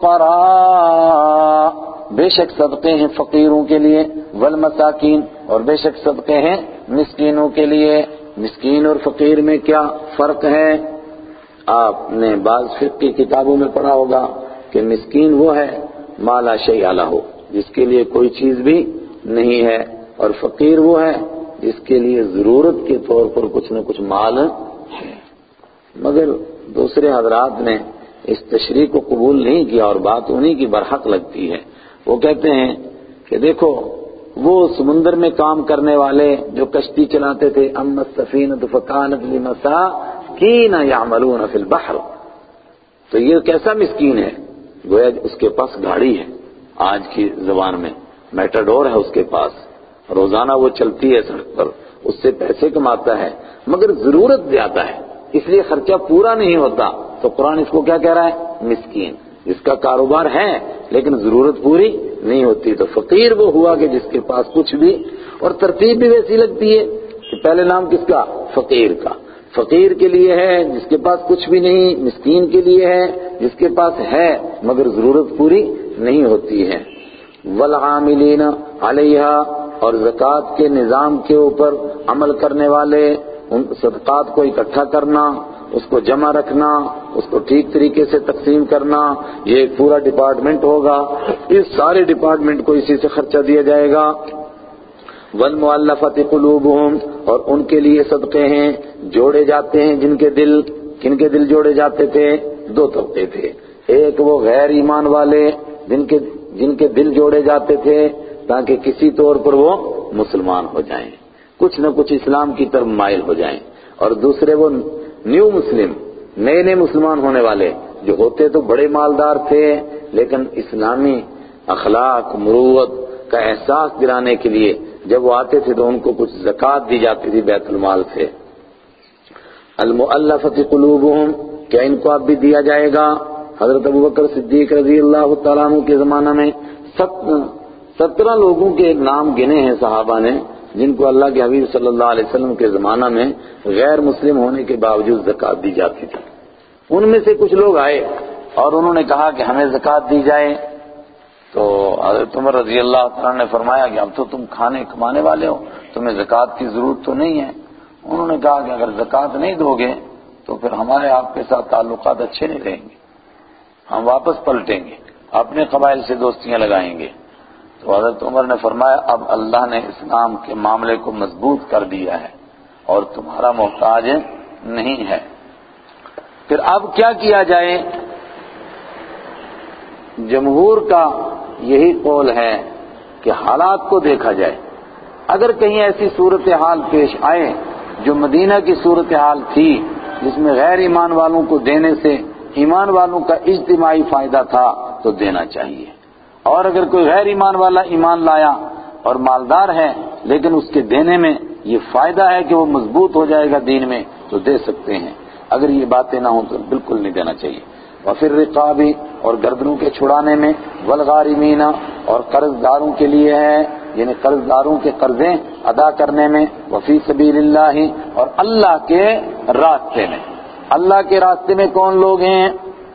[SPEAKER 1] للفقراء، بے شک صدقے ہیں فقیروں کے لیے، والمساکین، اور بے شک صدقے ہیں مسکینوں کے لیے. مسکین اور فقیر میں کیا فرق ہے؟ آپ نے بعض فقہ کی کتابوں میں پڑھا ہوگا کہ مسکین وہ ہے ما لا شیء لہ، جس کے لیے کوئی چیز بھی نہیں ہے، اور فقیر وہ ہے جس کے لیے ضرورت کے طور پر کچھ نہ کچھ مال ہے. مگر دوسرے حضرات نے اس تشریح کو قبول نہیں کیا اور بات انہی کی برحق لگتی ہے. وہ کہتے ہیں کہ دیکھو وہ سمندر میں کام کرنے والے جو کشتی چلاتے تھے، اما السفینۃ فکانت لمساکین یعملون فی البحر، تو یہ کیسا مسکین ہے؟ گویا اس کے پاس گاڑی ہے، آج کی زبان میں میٹاڈور ہے اس کے پاس، روزانہ وہ چلتی ہے سڑک پر، اس سے پیسے کماتا ہے، مگر ضرورت زیادہ ہے، اس لیے خرچہ پورا نہیں ہوتا. تو قرآن اس کو کیا کہہ رہا ہے؟ مسکین. جس کا کاروبار ہے لیکن ضرورت پوری نہیں ہوتی. تو فقیر وہ ہوا کہ جس کے پاس کچھ بھی، اور ترتیب بھی ویسی لگتی ہے کہ پہلے نام کس کا؟ فقیر کا. فقیر کے لیے ہے جس کے پاس کچھ بھی نہیں، مسکین کے لیے ہے جس کے پاس ہے مگر ضرورت پوری نہیں ہوتی ہے. والعاملین علیہا، اور زکوٰۃ کے نظام کے اوپر عمل کرنے والے، ان صدقات کو اکٹھا کرنا، اس کو جمع رکھنا، اس کو ٹھیک طریقے سے تقسیم کرنا، یہ ایک پورا ڈپارٹمنٹ ہوگا. اس سارے ڈپارٹمنٹ کو اسی سے خرچہ دیا جائے گا. والمؤلفۃ قلوبہم، اور ان کے لیے صدقے ہیں جوڑے جاتے ہیں جن کے دل. کن کے دل جوڑے جاتے تھے؟ دو طبقے تھے. ایک وہ غیر ایمان والے جن کے دل جوڑے جاتے تھے تاکہ کسی طور پر وہ مسلمان ہو جائیں، کچھ نہ کچھ اسلام کی طرف مائل ہو جائیں. اور دوسرے وہ نیو مسلم، نئے مسلمان ہونے والے جو ہوتے تو بڑے مالدار تھے لیکن اسلامی اخلاق مروت کا احساس دلانے کے لیے جب وہ آتے تھے تو ان کو کچھ زکوٰۃ دی جاتی تھی بیت المال سے. المؤلفۃ قلوبہم، کیا ان کو اب بھی دیا جائے گا؟ حضرت ابوبکر صدیق رضی اللہ تعالیٰ عنہ کے زمانہ میں 17 لوگوں کے ایک نام گنے ہیں صحابہ نے جن کو اللہ کے حبیب صلی اللہ علیہ وسلم کے زمانہ میں غیر مسلم ہونے کے باوجود زکوٰۃ دی جاتی تھی. ان میں سے کچھ لوگ آئے اور انہوں نے کہا کہ ہمیں زکوٰۃ دی جائے. تو حضرت عمر رضی اللہ تعالیٰ نے فرمایا کہ اب تو تم کھانے کمانے والے ہو، تمہیں زکوٰۃ کی ضرورت تو نہیں ہے. انہوں نے کہا کہ اگر زکوٰۃ نہیں دو گے تو پھر ہمارے آپ کے ساتھ تعلقات اچھے نہیں رہیں گے، ہم واپس پلٹیں گے، اپنے قبائل سے دوستیاں لگائیں گے. تو حضرت عمر نے فرمایا اب اللہ نے اسلام کے معاملے کو مضبوط کر دیا ہے اور تمہارا محتاج نہیں ہے. پھر اب کیا کیا جائے؟ جمہور کا یہی قول ہے کہ حالات کو دیکھا جائے. اگر کہیں ایسی صورتحال پیش آئے جو مدینہ کی صورتحال تھی جس میں غیر ایمان والوں کو دینے سے ایمان والوں کا اجتماعی فائدہ تھا تو دینا چاہیے. اور اگر کوئی غیر ایمان والا ایمان لایا اور مالدار ہے لیکن اس کے دینے میں یہ فائدہ ہے کہ وہ مضبوط ہو جائے گا دین میں تو دے سکتے ہیں. اگر یہ باتیں نہ ہوں تو بالکل نہیں دینا چاہیے. وفی الرقاب، اور گردنوں کے چھڑانے میں، والغارمین، اور قرض داروں کے لیے ہے یعنی قرض داروں کے قرضیں ادا کرنے میں، وفی سبیل اللہ، اور اللہ کے راستے میں. اللہ کے راستے میں کون لوگ ہیں؟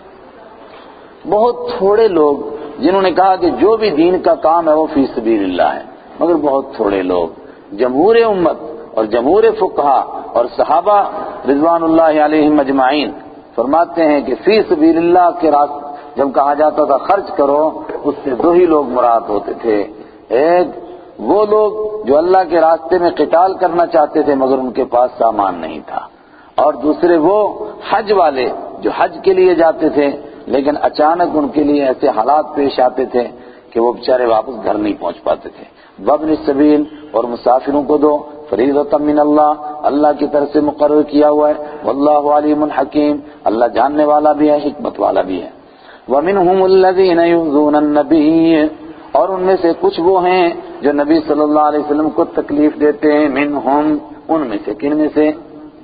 [SPEAKER 1] بہت تھوڑے لوگ جنہوں نے کہا کہ جو بھی دین کا کام ہے وہ فی سبیل اللہ ہے، مگر بہت تھوڑے لوگ. جمہور امت اور جمہور فقہا اور صحابہ رضوان اللہ علیہم اجمعین فرماتے ہیں کہ فی سبیل اللہ کے راستے جب کہا جاتا تھا خرچ کرو، اس سے دو ہی لوگ مراد ہوتے تھے. ایک وہ لوگ جو اللہ کے راستے میں قتال کرنا چاہتے تھے مگر ان کے پاس سامان نہیں تھا، اور دوسرے وہ حج والے جو حج کے لیے جاتے تھے لیکن اچانک ان کے لیے ایسے حالات پیش آتے تھے کہ وہ بیچارے واپس گھر نہیں پہنچ پاتے تھے. وابن السبیل، اور مسافروں کو دو، فریضۃ من اللہ، اللہ کی طرف سے مقرر کیا ہوا ہے. واللہ علیم حکیم، اللہ جاننے والا بھی ہے حکمت والا بھی ہے. ومنہم الذین یؤذون النبی، اور ان میں سے کچھ وہ ہیں جو نبی صلی اللہ علیہ وسلم کو تکلیف دیتے ہیں. منہم، ان میں سے، کن میں سے؟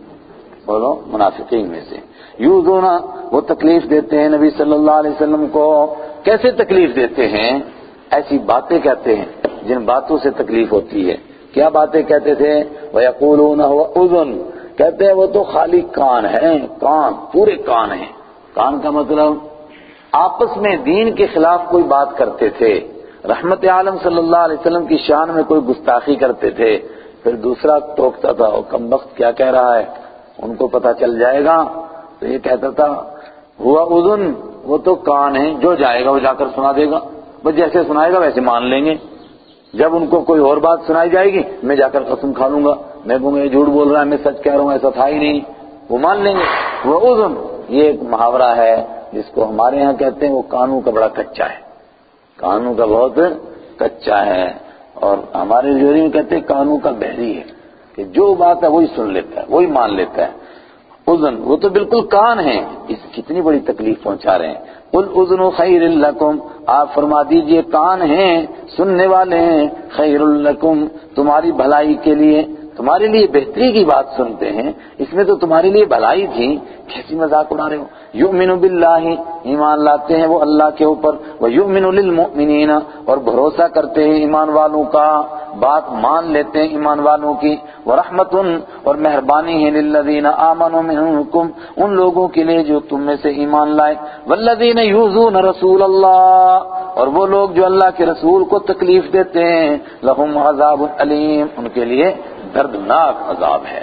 [SPEAKER 1] بولو، منافقین میں سے. یؤذون، وہ تکلیف دیتے ہیں نبی صلی اللہ علیہ وسلم کو. کیسے تکلیف دیتے ہیں؟ ایسی باتیں کہتے ہیں جن باتوں سے تکلیف ہوتی ہے. کیا باتیں کہتے تھے؟ وَيَقُولُونَ هُوَ أُذُنٌ، کہتے ہیں وہ تو خالی کان ہیں، کان، پورے کان ہیں. کان کا مطلب آپس میں دین کے خلاف کوئی بات کرتے تھے، رحمت عالم صلی اللہ علیہ وسلم کی شان میں کوئی گستاخی کرتے تھے، پھر دوسرا ٹوکتا تھا وہ کم بخت کیا کہہ رہا ہے، ان کو پتہ چل جائے گا تو یہ کہتا تھا ہوا اذن، وہ تو کان ہے، جو جائے گا وہ جا کر سنا دے گا، بس جیسے سنائے گا ویسے مان لیں گے. جب ان کو کوئی اور بات سنائی جائے گی میں جا کر قسم کھا لوں گا، میں کہوں گا یہ جھوٹ بول رہا ہے، میں سچ کہہ رہا ہوں، ایسا تھا ہی نہیں، وہ مان لیں گے. وہ اذن، یہ ایک محاورہ ہے جس کو ہمارے ہاں کہتے ہیں وہ کانوں کا بڑا کچا ہے، کانوں کا بہت کچا ہے، اور ہمارے جوہری میں کہتے ہیں کانوں کا بحری ہے کہ جو بات ہے وہی سن لیتا ہے، وہی مان لیتا ہے. اذن، وہ تو بالکل کان ہیں، اس کتنی بڑی تکلیف پہنچا رہے ہیں. قل اذن خیر لکم، آپ فرما دیجئے کان ہیں، سننے والے ہیں، خیر لکم، تمہاری بھلائی کے لیے، تمہارے لیے بہتری کی بات سنتے ہیں، اس میں تو تمہارے لیے بھلائی تھی، کیسی مذاق اڑا رہے ہو؟ یؤمن باللہ، ایمان لاتے ہیں وہ اللہ کے اوپر، ویؤمن للمؤمنین، اور بھروسہ کرتے ہیں ایمان والوں کا، بات مان لیتے ہیں ایمان والوں کی، ورحمت، اور مہربانی ہے للذین آمنوا منکم، ان لوگوں کے لیے جو تم میں سے ایمان لائے، والذین یؤذون رسول اللہ، اور وہ لوگ جو اللہ کے رسول کو تکلیف دیتے ہیں، لہم عذاب علیم، ان کے لیے دردناک عذاب ہے۔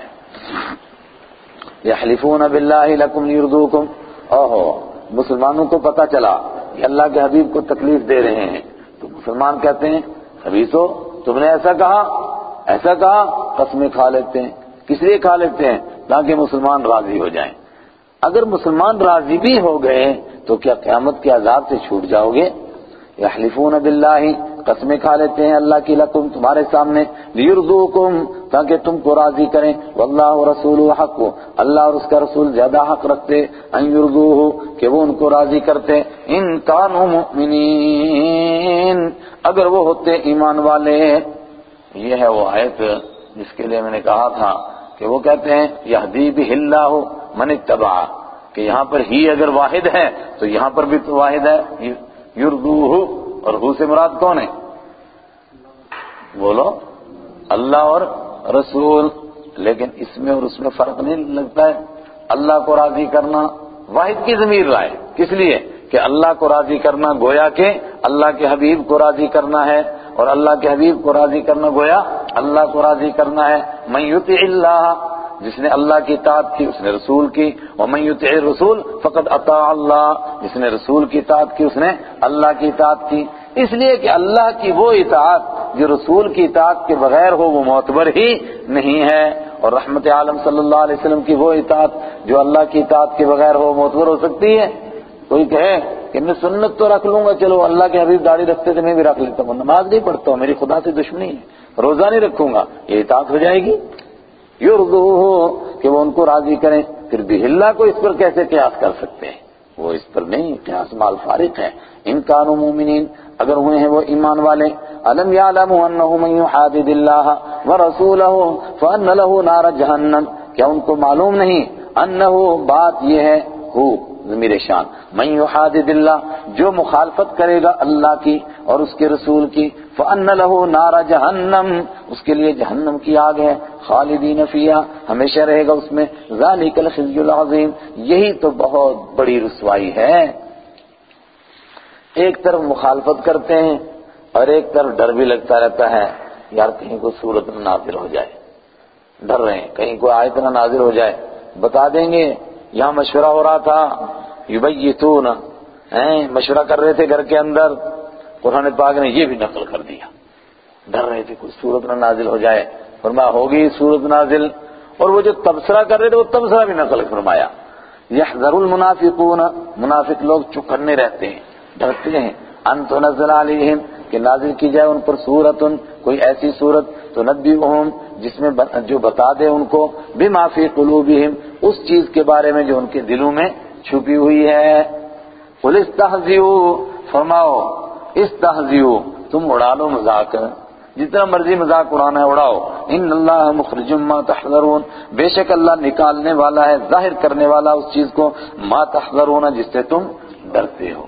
[SPEAKER 1] یحلفون باللہ لکم لیرضوکم، مسلمانوں کو پتہ چلا کہ اللہ کے حبیب کو تکلیف دے رہے ہیں، تو مسلمان کہتے ہیں خبیثو تم نے ایسا کہا، قسمیں کھا لیتے ہیں۔ کس لیے کھا لیتے ہیں؟ تاکہ مسلمان راضی ہو جائیں۔ اگر مسلمان راضی بھی ہو گئے تو کیا قیامت کے عذاب سے چھوٹ جاؤ گے؟ یحلفون باللہ، قسمیں کھا لیتے ہیں اللہ کی، لکم تمہارے سامنے، لیرضوکم تاکہ تم کو راضی کریں، واللہ رسولہ حق، اللہ اور اس کا رسول زیادہ حق رکھتے ان یرضوہ کہ وہ ان کو راضی کرتے، ان کانوا مؤمنین اگر وہ ہوتے ایمان والے۔ یہ ہے وہ آیت جس کے لیے میں نے کہا تھا کہ وہ کہتے ہیں یہدی بہ اللہ من اتبع، کہ یہاں پر ہی اگر واحد ہے تو یہاں پر بھی تو واحد ہے، یرضوہ، اور ہو سے مراد کون ہے؟ بولو، اللہ اور رسول۔ لیکن اس میں اور اس میں فرق نہیں لگتا ہے۔ اللہ کو راضی کرنا واحد کی ضمیر لائے، کس لیے کہ اللہ کو راضی کرنا گویا کہ اللہ کے حبیب کو راضی کرنا ہے، اور اللہ کے حبیب کو راضی کرنا گویا اللہ کو راضی کرنا ہے۔ من یطع اللہ، جس نے اللہ کی اطاعت کی اس نے رسول کی، ومن یطع الرسول فقد اطاع اللہ، جس نے رسول کی اطاعت کی اس نے اللہ کی اطاعت کی۔ اس لیے کہ اللہ کی وہ اطاعت جو رسول کی اطاعت کے بغیر ہو وہ معتبر ہی نہیں ہے، اور رحمت عالم صلی اللہ علیہ وسلم کی وہ اطاعت جو اللہ کی اطاعت کے بغیر ہو معتبر ہو سکتی ہے؟ کوئی کہے کہ میں سنت تو رکھ لوں گا، چلو اللہ کے حبیب داڑھی رکھتے تھے میں بھی رکھ لیتا ہوں، نماز نہیں پڑھتا ہوں، میری خدا سے دشمنی ہے، روزہ نہیں رکھوں گا، یہ اطاعت ہو جائے گی؟ یرضوہ کہ وہ ان کو راضی کریں، پھر بھی اللہ کو اس پر کیسے قیاس کر سکتے ہیں؟ وہ اس پر نہیں، قیاس مال فارق ہے۔ ان کانوا مومنین اگر ہوئے ہیں وہ ایمان والے، الم یعلموا انہ من یحادد اللہ ورسولہ فان لہ نار جہنم، کیا ان کو معلوم نہیں؟ انہ بات یہ ہے، ہو ضمیر شان، من یحادد اللہ جو مخالفت کرے گا اللہ کی اور اس کے رسول کی، فان لہ نار جہنم اس کے لیے جہنم کی آگ ہے، خالدین فیہا ہمیشہ رہے گا اس میں، ذالک الخزی العظیم یہی تو بہت بڑی رسوائی ہے۔ ایک طرف مخالفت کرتے ہیں اور ایک طرف ڈر بھی لگتا رہتا ہے، یار کہیں کوئی صورت نہ نازل ہو جائے، ڈر رہے ہیں کہیں کوئی آیت نہ نازل ہو جائے۔ بتا دیں گے یہاں مشورہ ہو رہا تھا، یبیتون مشورہ کر رہے تھے گھر کے اندر، قرآن پاک نے یہ بھی نقل کر دیا، ڈر رہے تھے کوئی صورت نہ نازل ہو جائے، فرمایا ہوگی صورت نازل، اور وہ جو تبصرہ کر رہے تھے وہ تبصرہ بھی نقل فرمایا، یحذر المنافقون منافق لوگ چکنے رہتے ہیں، ڈرتے ہیں، ان تنزل علیہم کہ نازل کی جائے ان پر سورتن کوئی ایسی سورت تنبئہم جس میں جو بتا دے ان کو بما فی قلوبہم اس چیز کے بارے میں جو ان کے دلوں میں چھپی ہوئی ہے۔ قل استہزئوا فرماؤ استہزئوا تم اڑا لو مذاق، جتنا مرضی مذاق اڑانا ہے اڑاؤ، ان اللہ مخرج ما تحذرون بے شک اللہ نکالنے والا ہے، ظاہر کرنے والا اس چیز کو، ما تحذرون جس سے تم ڈرتے ہو۔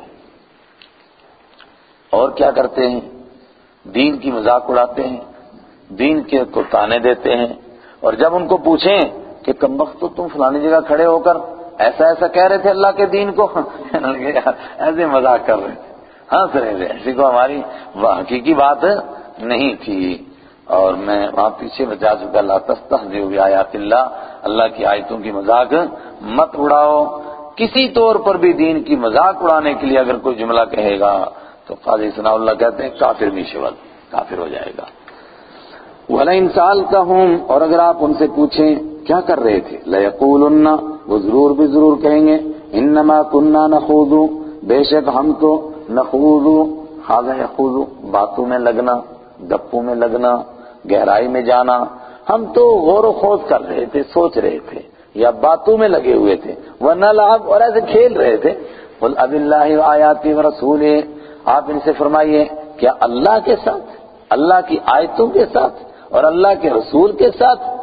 [SPEAKER 1] اور کیا کرتے ہیں؟ دین کی مذاق اڑاتے ہیں، دین کے کو تانے دیتے ہیں، اور جب ان کو پوچھیں کہ کمبخت تو تم فلانی جگہ کھڑے ہو کر ایسا ایسا کہہ رہے تھے اللہ کے دین کو، ایسے مذاق کر رہے تھے، ہنس رہے تھے، ایسی کو ہماری حقیقی بات نہیں تھی۔ اور میں وہاں پیچھے بتا چکا، لا تستہزئوا بآیات اللہ، اللہ کی آیتوں کی مذاق مت اڑاؤ۔ کسی طور پر بھی دین کی مذاق اڑانے کے لیے اگر کوئی جملہ کہے گا تو قاضی ثناء اللہ کہتے ہیں کافر بھی شول، کافر ہو جائے گا۔ وَلَئِنْ سَأَلْتَهُمْ اور اگر آپ ان سے پوچھیں کیا کر رہے تھے، لَيَقُولُنَّ وہ ضرور بھی ضرور کہیں گے، إِنَّمَا كُنَّا نَخُوضُ بے شک ہم تو نخوض حاضر یخوض باتوں میں لگنا، گپوں میں لگنا، گہرائی میں جانا، ہم تو غور و خوض کر رہے تھے، سوچ رہے تھے یا باتوں میں لگے ہوئے تھے، وَنَلْعَبْ اور ایسے کھیل رہے تھے۔ قُلْ أَبِاللَّهِ وَآيَاتِهِ وَرَسُولِهِ آپ ان سے فرمائیے کیا اللہ کے ساتھ، اللہ کی آیتوں کے ساتھ اور اللہ کے رسول کے ساتھ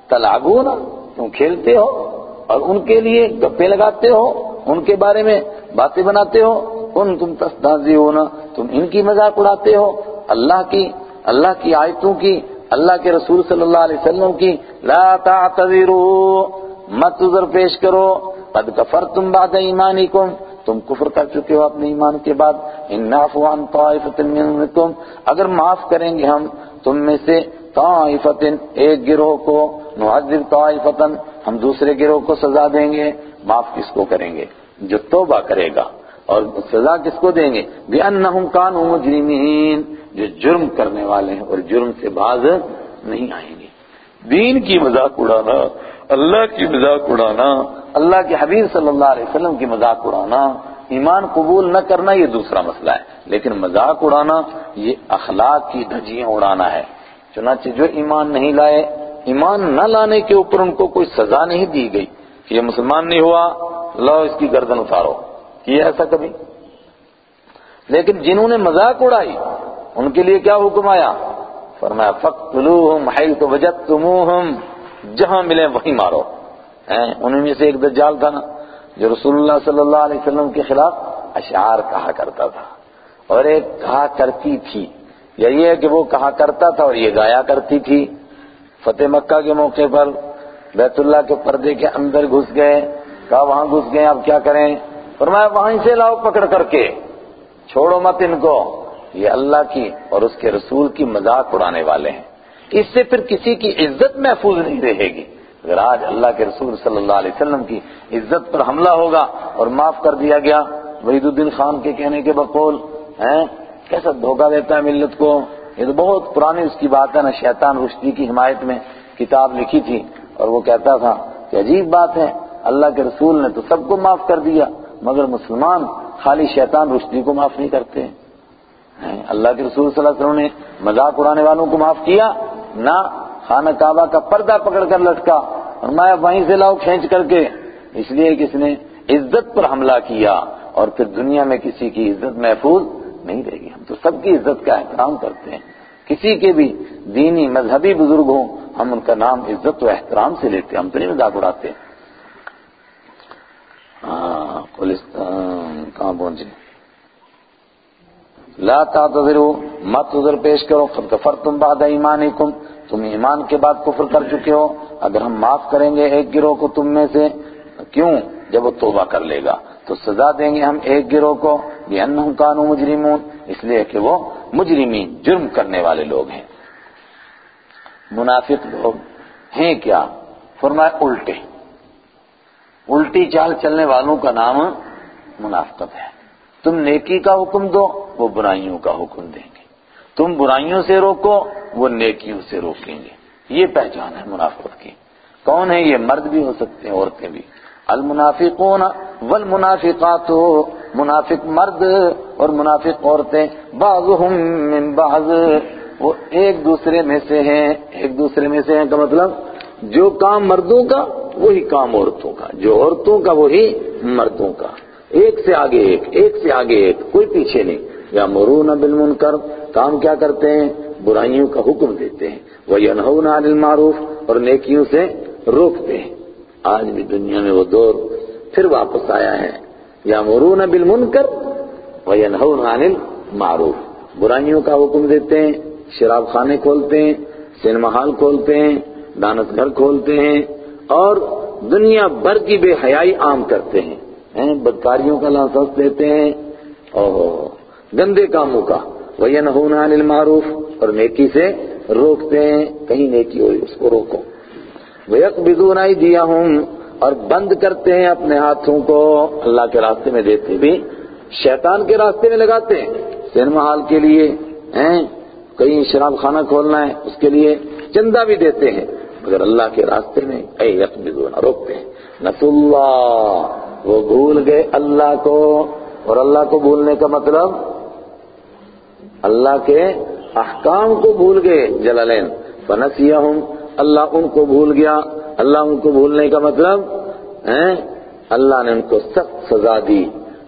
[SPEAKER 1] تلعبون، تم کھیلتے ہو اور ان کے لیے گپے لگاتے ہو، ان کے بارے میں باتیں بناتے ہو، تم تستہزئون، تم ان کی مذاق اڑاتے ہو، اللہ کی آیتوں کی، اللہ کے رسول صلی اللہ علیہ وسلم کی. لا تعتذروا، مت عذر پیش کرو، قد کفرتم بعد ایمانکم، تم کفر کر چکے ہو اپنے ایمان کے بعد. ان نعفو عن طائفۃ منکم، اگر معاف کریں گے ہم تم میں سے طائفۃ ایک گروہ کو، نعذب طائفۃ ہم دوسرے گروہ کو سزا دیں گے. معاف کس کو کریں گے؟ جو توبہ کرے گا. اور سزا کس کو دیں گے؟ بِأَنَّهُمْ كَانُوا مُجْرِمِينَ، جو جرم کرنے والے ہیں اور جرم سے باز نہیں آئیں گے. دین کی مذاق اڑانا، اللہ کی مذاق اڑانا، اللہ کے حبیب صلی اللہ علیہ وسلم کی مذاق اڑانا، ایمان قبول نہ کرنا یہ دوسرا مسئلہ ہے، لیکن مذاق اڑانا یہ اخلاق کی دھجیاں اڑانا ہے. چنانچہ جو ایمان نہیں لائے، ایمان نہ لانے کے اوپر ان کو کوئی سزا نہیں دی گئی کہ یہ مسلمان نہیں ہوا، لاؤ اس کی گردن اتارو، یہ ایسا کبھی. لیکن جنہوں نے مذاق اڑائی ان کے لیے کیا حکم آیا؟ فرمایا فَاقْتُلُوهُمْ حَيْثُ وَجَدتُّمُوهُمْ، جہاں ملیں وہیں مارو. انہیں میں سے ایک دجال تھا نا جو رسول اللہ صلی اللہ علیہ وسلم کے خلاف اشعار کہا کرتا تھا، اور ایک کہا کرتی تھی، یا یہ ہے کہ وہ کہا کرتا تھا اور یہ گایا کرتی تھی. فتح مکہ کے موقع پر بیت اللہ کے پردے کے اندر گھس گئے، کہا وہاں گھس گئے اب کیا کریں؟ فرمایا وہیں سے لاؤ پکڑ کر کے، چھوڑو مت ان کو، یہ اللہ کی اور اس کے رسول کی مذاق اڑانے والے ہیں. اس سے پھر کسی کی عزت محفوظ نہیں رہے گی. اگر آج اللہ کے رسول صلی اللہ علیہ وسلم کی عزت پر حملہ ہوگا اور معاف کر دیا گیا وحید الدین خان کے کہنے کے بقول، کیسا دھوکہ دیتا ہے ملت کو. یہ تو بہت پرانی اس کی بات ہے نا، شیطان رشدی کی حمایت میں کتاب لکھی تھی، اور وہ کہتا تھا کہ عجیب بات ہے، اللہ کے رسول نے تو سب کو معاف کر دیا مگر مسلمان خالی شیطان رشدی کو معاف نہیں کرتے. اللہ کے رسول صلی اللہ علیہ وسلم نے مذاق اڑانے والوں کو معاف کیا نہ، خانہ کعبہ کا پردہ پکڑ کر لٹکا، فرمایا وہیں سے لاؤ کھینچ کر کے. اس لیے کہ اس نے عزت پر حملہ کیا اور پھر دنیا میں کسی کی عزت محفوظ نہیں رہے گی. ہم تو سب کی عزت کا احترام کرتے ہیں، کسی کے بھی دینی مذہبی بزرگ ہوں ہم ان کا نام عزت و احترام سے لیتے ہیں، ہم تو نہیں مذاق اڑاتے. کہاں پہنچے؟ لا تعتذروا، مت عذر پیش کرو، قد کفرتم بعد ایمانکم، تم ایمان کے بعد کفر کر چکے ہو. اگر ہم معاف کریں گے ایک گروہ کو تم میں سے، کیوں؟ جب وہ توبہ کر لے گا تو سزا دیں گے ہم ایک گروہ کو، بِأَنَّهُمْ كَانُوا مُجْرِمُونَ، اس لیے کہ وہ مجرمین جرم کرنے والے لوگ ہیں. منافق لوگ ہیں کیا؟ فرمایا الٹی چال چلنے والوں کا نام منافقت ہے. تم نیکی کا حکم دو وہ برائیوں کا حکم دیں گے، تم برائیوں سے روکو وہ نیکیوں سے روکیں گے. یہ پہچان ہے منافقت کی. کون ہے یہ؟ مرد بھی ہو سکتے ہیں، عورتیں بھی. المنافقون والمنافقات، منافق مرد اور منافق عورتیں، بعضهم من بعض، وہ ایک دوسرے میں سے ہیں. ایک دوسرے میں سے ہیں کا مطلب جو کام مردوں کا وہی کام عورتوں کا، جو عورتوں کا وہی مردوں کا. ایک سے آگے ایک، ایک سے آگے ایک، کوئی پیچھے نہیں. یامرون بالمنکر، کام کیا کرتے ہیں؟ برائیوں کا حکم دیتے ہیں. وینہون عن المعروف، اور نیکیوں سے روکتے ہیں. آج بھی دنیا میں وہ دور پھر واپس آیا ہے. یامرون بالمنکر وینہون عن المعروف، برائیوں کا حکم دیتے ہیں، شراب خانے کھولتے ہیں، سینما ہال کھولتے ہیں، دانت گھر کھولتے ہیں، اور دنیا بھر کی بے حیائی عام کرتے ہیں. بدکاریوں کا لائسنس دیتے ہیں اور گندے کاموں کا. وینہون عن المعروف، اور نیکی سے روکتے ہیں، کہیں نیکی ہوئی اس کو روکو. ویقبضون ایدیہم، اور بند کرتے ہیں اپنے ہاتھوں کو، اللہ کے راستے میں دیتے بھی شیطان کے راستے میں لگاتے ہیں. سینما ہال کے لیے، کہیں شراب خانہ کھولنا ہے اس کے لیے چندہ بھی دیتے ہیں، مگر اللہ کے راستے میں یقبضون، روکتے ہیں. نسوا اللہ، وہ بھول گئے اللہ کو. اور اللہ کو بھولنے کا مطلب اللہ کے احکام کو بھول گئے. جلالین، فنسیہم، اللہ ان کو بھول گیا. اللہ ان کو بھولنے کا مطلب اللہ نے ان کو سخت سزا دی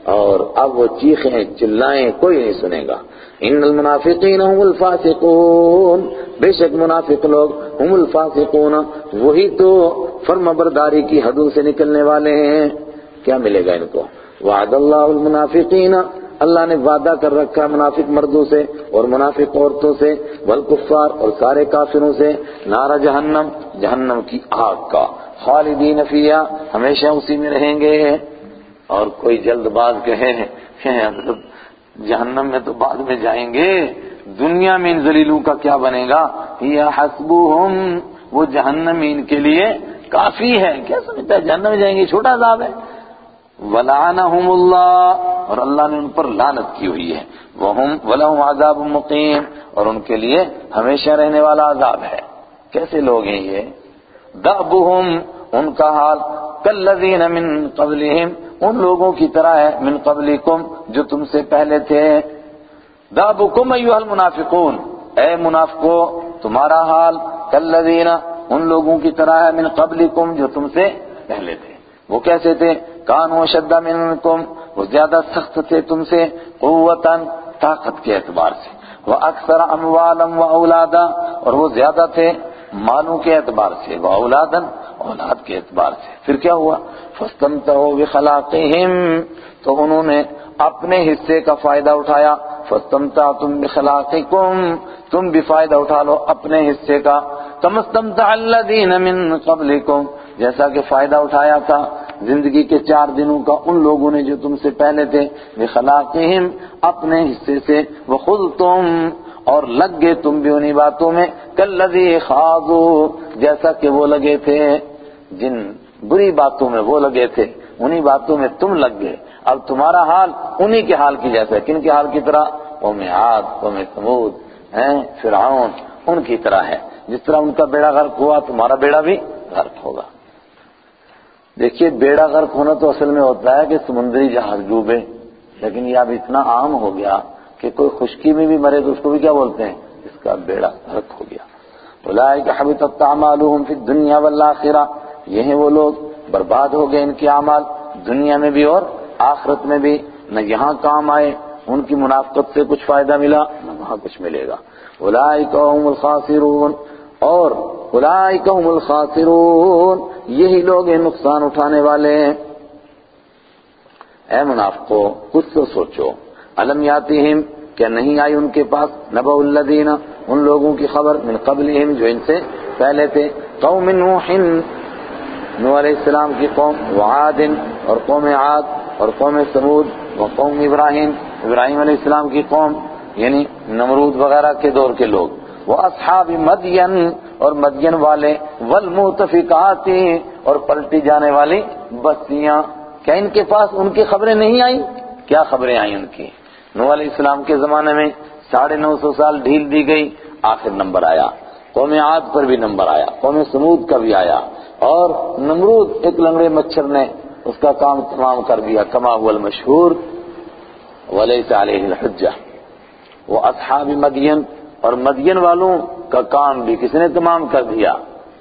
[SPEAKER 1] اور اب وہ چیخیں چلائیں کوئی نہیں سنے گا. ان المنافقین هم الفاسقون، بے شک منافق لوگ هم الفاسقون، وہی تو فرمانبرداری کی حدوں سے نکلنے والے ہیں. کیا ملے گا ان کو؟ وعد اللہ المنافقین، اللہ نے وعدہ کر رکھا منافق مردوں سے اور منافق عورتوں سے، والکفار اور سارے کافروں سے، نار جہنم، جہنم کی آگ کا، خالدین فیہا، ہمیشہ اسی میں رہیں گے. اور کوئی جلد باز کہے جہنم میں تو بعد میں جائیں گے، دنیا میں ان ذلیلوں کا کیا بنے گا؟ یا حسبہم، وہ جہنم ان کے لیے کافی ہے. کیا سمجھتا ہے جہنم میں جائیں گے چھوٹا عذاب ہے؟ وَلَعَنَهُمُ اللَّهُ، اور اللہ نے ان پر لعنت کی ہوئی ہے. وَلَهُمْ عَذَابٌ مُقِيمٌ، اور ان کے لیے ہمیشہ رہنے والا عذاب ہے. کیسے لوگ ہیں یہ؟ دَأْبُهُمْ، ان کا حال كَالَّذِينَ مِن قَبْلِهِمْ، ان لوگوں کی طرح ہے، من قبلکم، جو تم سے پہلے تھے. دَأْبُكُمْ أَيُّهَا الْمُنَافِقُونَ، اے منافقو تمہارا حال كَالَّذِينَ، ان لوگوں کی طرح ہے، من قبلکم، جو تم سے پہلے تھے. وہ کیسے تھے؟ کانوا اشد منکم، وہ زیادہ سخت تھے تم سے، قوتاً، طاقت کے اعتبار سے، واکثر اموالا واولادا، اور وہ زیادہ تھے مالوں کے اعتبار سے، واولادا، اولاد کے اعتبار سے. پھر کیا ہوا؟ فاستمتعوا بخلاقہم، تو انہوں نے اپنے حصے کا فائدہ اٹھایا. فاستمتعتم بخلاقکم، تم بھی فائدہ اٹھا لو اپنے حصے کا. کما استمتع الذین من قبلکم، جیسا کہ فائدہ اٹھایا تھا زندگی کے 4 دنوں کا ان لوگوں نے جو تم سے پہلے تھے. بخلاقہم، اپنے حصے سے. وخذتم، اور لگ گئے تم بھی انہی باتوں میں. کالذی خاضوا، جیسا کہ وہ لگے تھے، جن بری باتوں میں وہ لگے تھے انہی باتوں میں تم لگ گئے. اب تمہارا حال انہی کے حال کی جیسا ہے. کن کے حال کی طرح؟ قوم عاد، قوم ثمود، فرعون، ان کی طرح ہے. جس طرح ان کا بیڑا غرق ہوا تمہارا بیڑا بھی غرق ہوگا. دیکھیے بیڑا غرق ہونا تو اصل میں ہوتا ہے کہ سمندری جہاز ڈوبے، لیکن یہ اب اتنا عام ہو گیا کہ کوئی خشکی میں بھی مرے تو اس کو بھی کیا بولتے ہیں؟ اس کا بیڑا غرق ہو گیا. اولئک حبطت اعمالهم فی الدنیا والآخرہ، یہ ہیں وہ لوگ برباد ہو گئے ان کے اعمال دنیا میں بھی اور آخرت میں بھی. نہ یہاں کام آئے، ان کی منافقت سے کچھ فائدہ ملا، نہ وہاں کچھ ملے گا. اولئک هم الخاسرون، اور اولئک هم الخاسرون، یہی لوگ ہیں نقصان اٹھانے والے ہیں. اے منافقو کچھ تو سوچو. الم یاتہم، کیا نہیں آئی ان کے پاس، نبأ الذین، ان لوگوں کی خبر، من قبلہم، جو ان سے پہلے تھے. قوم نوح، نوح علیہ السلام کی قوم، وعاد، اور قوم عاد، اور قوم ثمود، وقوم ابراہیم، ابراہیم علیہ السلام کی قوم، یعنی نمرود وغیرہ کے دور کے لوگ. واصحاب مدین، اور مدین والے. والمؤتفقات، اور پلٹی جانے والی بستیاں. کیا ان کے پاس ان کی خبریں نہیں آئیں؟ کیا خبریں آئیں ان کی؟ نوح علیہ السلام کے زمانے میں 950 سال ڈھیل دی گئی، آخر نمبر آیا. قوم عاد پر بھی نمبر آیا، قوم ثمود کا بھی آیا، اور نمرود ایک لنگڑے مچھر نے اس کا کام تمام کر دیا. کما هو المشہور ولیس علیہ الحجہ. وہ اصحاب مدین، اور مدین والوں کا کام بھی کس نے تمام کر دیا؟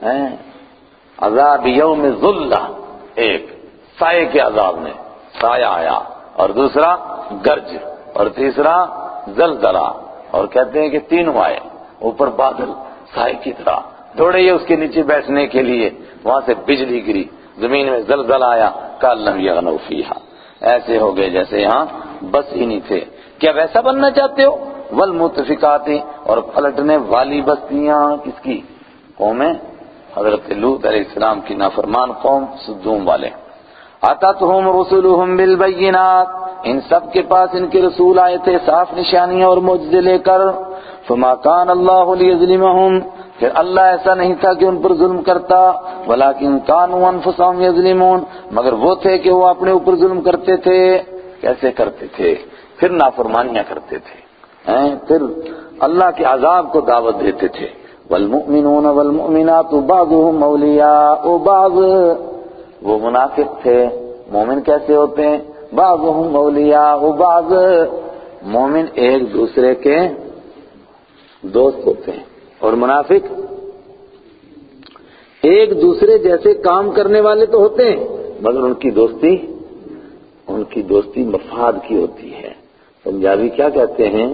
[SPEAKER 1] عذاب یوم ذلہ، ایک سائے کے عذاب میں سایہ آیا، اور دوسرا گرج، اور تیسرا زلزلہ، اور کہتے ہیں کہ تینوں آئے. اوپر بادل سائے کی طرح دوڑے یہ اس کے نیچے بیٹھنے کے لیے، وہاں سے بجلی گری، زمین میں زلزلہ آیا. کأن لم یغنوا فیہا، ایسے ہو گئے جیسے یہاں بس ہی نہیں تھے. کیا ویسا بننا چاہتے ہو؟ والمؤتفقات، اور پلٹنے والی بستیاں. کس کی؟ قوم حضرت لوط علیہ السلام کی نافرمان قوم، سدوم والے. اتتہم رسلہم بالبینات، ان سب کے پاس ان کے رسول آئے تھے صاف نشانیاں اور معجزے لے کر. فما کان اللہ لیظلمہم، پھر اللہ ایسا نہیں تھا کہ ان پر ظلم کرتا. ولکن کانوا انفسہم یظلمون، مگر وہ تھے کہ وہ اپنے اوپر ظلم کرتے تھے. کیسے کرتے تھے؟ پھر نافرمانیاں کرتے تھے، پھر اللہ کے عذاب کو دعوت دیتے تھے. والمؤمنون والمؤمنات بعضهم اولیاء بعض، وہ منافق تھے. مومن کیسے ہوتے ہیں؟ بعضهم اولیاء بعض، مومن ایک دوسرے کے دوست ہوتے ہیں، اور منافق ایک دوسرے جیسے کام کرنے والے تو ہوتے ہیں، مگر ان کی دوستی ان کی دوستی مفاد کی ہوتی ہے. پنجابی کیا کہتے ہیں؟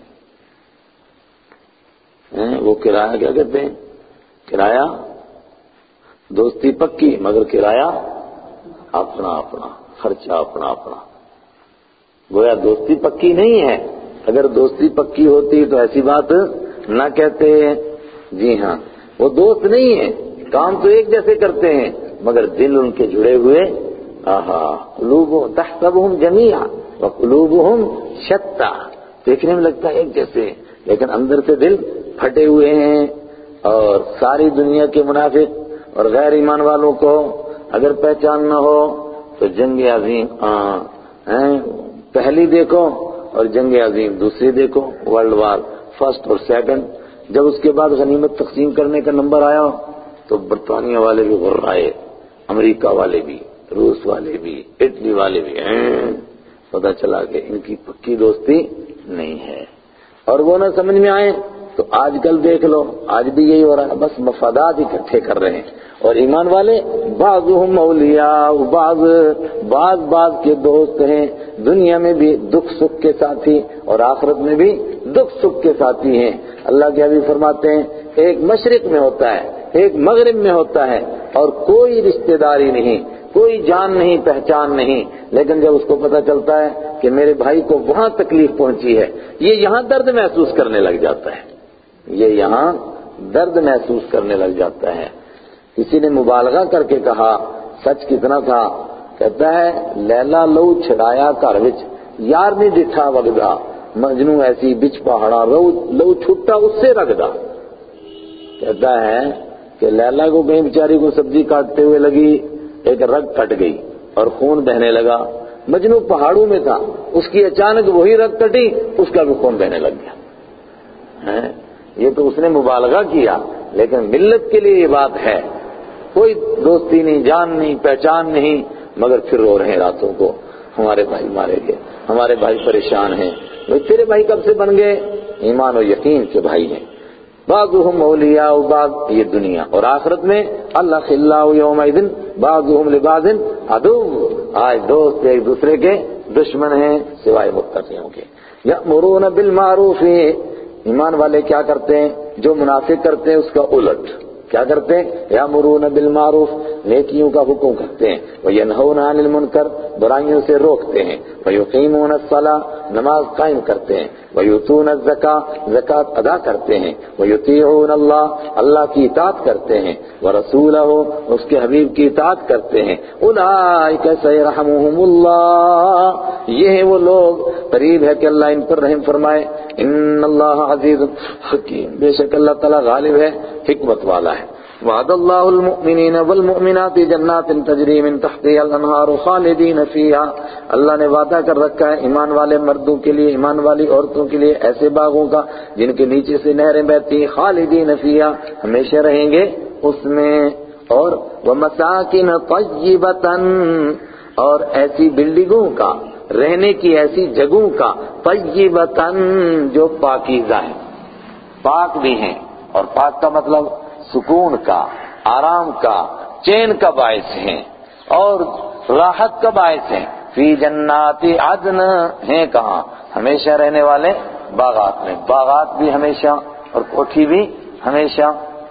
[SPEAKER 1] وہ کرایہ کیا کہتے ہیں؟ کرایہ دوستی پکی مگر کرایہ اپنا اپنا، خرچہ اپنا اپنا. گویا دوستی پکی نہیں ہے. اگر دوستی پکی ہوتی تو ایسی بات نہ کہتے. جی ہاں، وہ دوست نہیں ہے، کام تو ایک جیسے کرتے ہیں مگر دل ان کے جڑے ہوئے. قلوبهم تحسبهم جميعا وقلوبهم شتى. دیکھنے میں لگتا ہے ایک جیسے، لیکن اندر سے دل پھٹے ہوئے ہیں. اور ساری دنیا کے منافق اور غیر ایمان والوں کو اگر پہچان نہ ہو تو جنگ عظیم پہلی دیکھو اور جنگ عظیم دوسری دیکھو، ورلڈ وار فرسٹ اور سیکنڈ. جب اس کے بعد غنیمت تقسیم کرنے کا نمبر آیا تو برطانیہ والے بھی غرائے، امریکہ والے بھی، روس والے بھی، اٹلی والے بھی. پتہ چلا کہ ان کی پکی دوستی نہیں ہے. اور وہ نہ سمجھ میں آئے تو آج کل دیکھ لو، آج بھی یہی ہو رہا ہے، بس مفادات اکٹھے کر رہے ہیں. اور ایمان والے بعضهم اولیاء بعض کے دوست ہیں، دنیا میں بھی دکھ سکھ کے ساتھی اور آخرت میں بھی دکھ سکھ کے ساتھی ہیں. اللہ کے حبیب فرماتے ہیں ایک مشرق میں ہوتا ہے، ایک مغرب میں ہوتا ہے، اور کوئی رشتہ داری نہیں، کوئی جان نہیں، پہچان نہیں. لیکن جب اس کو پتہ چلتا ہے کہ میرے بھائی کو وہاں تکلیف پہنچی ہے، یہ یہاں درد محسوس کرنے لگ جاتا ہے، یہ یہاں درد محسوس کرنے لگ جاتا ہے. کسی نے مبالغہ کر کے کہا، سچ کتنا تھا، کہتا ہے لیلا لو چھڑایا گھر وچ یار نہیں ڈٹھا وگدا، مجنوں ایسی بچ پہاڑا لو چھٹا اس سے رگدا. کہتا ہے کہ لیلا کو کہیں بیچاری کو سبزی کاٹتے ہوئے لگی، ایک رگ کٹ گئی اور خون بہنے لگا. مجنوں پہاڑوں میں تھا، اس کی اچانک وہی رگ کٹی، اس کا بھی خون بہنے لگ گیا. یہ تو اس نے مبالغہ کیا، لیکن ملت کے لیے یہ بات ہے. کوئی دوستی نہیں، جان نہیں، پہچان نہیں، مگر پھر رو رہے ہیں راتوں کو، ہمارے بھائی مارے گئے، ہمارے بھائی پریشان ہیں. تیرے بھائی کب سے بن گئے؟ ایمان و یقین کے بھائی ہیں. بعضهم اولیاء بعض، یہ دنیا. اور آخرت میں اللہ خلاء یومئذ بعضهم لبعض عدو، آج دوست ایک دوسرے کے دشمن ہیں سوائے متقیوں کے. یأمرون بالمعروف، ایمان والے کیا کرتے ہیں؟ جو منافق کرتے ہیں اس کا الٹ. کیا کرتے ہیں؟ یأمرون بالمعروف، نیکیوں کا حکم کرتے ہیں. وینہون عن المنکر، برائیوں سے روکتے ہیں. ویقیمون الصلاۃ، نماز قائم کرتے ہیں. ویؤتون الزکاۃ، زکوٰۃ ادا کرتے ہیں. ویطیعون اللہ، اللہ کی اطاعت کرتے ہیں. ورسولہ، اس کے حبیب کی اطاعت کرتے ہیں. اولئک سیرحمهم اللہ، یہ ہیں وہ لوگ، قریب ہے کہ اللہ ان پر رحم فرمائے. ان اللہ عزیز حکیم، بے شک اللہ تعالیٰ غالب ہے، حکمت والا ہے. وعد اللہ المؤمنین والمؤمنات جنات تجری من تحتها الانہار خالدین فیہا، اللہ نے وعدہ کر رکھا ہے ایمان والے مردوں کے لیے، ایمان والی عورتوں کے لیے ایسے باغوں کا جن کے نیچے سے نہریں بہتی ہیں، خالدین فیہا، ہمیشہ رہیں گے اس میں. اور ومساکن طیبۃ، اور ایسی بلڈنگوں کا، رہنے کی ایسی جگہوں کا، طیبۃ جو پاکیزہ ہے، پاک بھی ہیں. اور پاک کا مطلب سکون کا، آرام کا، چین کا باعث ہیں اور راحت کا باعث ہیں. فی جنات عدن، ہیں کہاں؟ ہمیشہ رہنے والے باغات میں، باغات بھی ہمیشہ اور کوٹھی بھی ہمیشہ.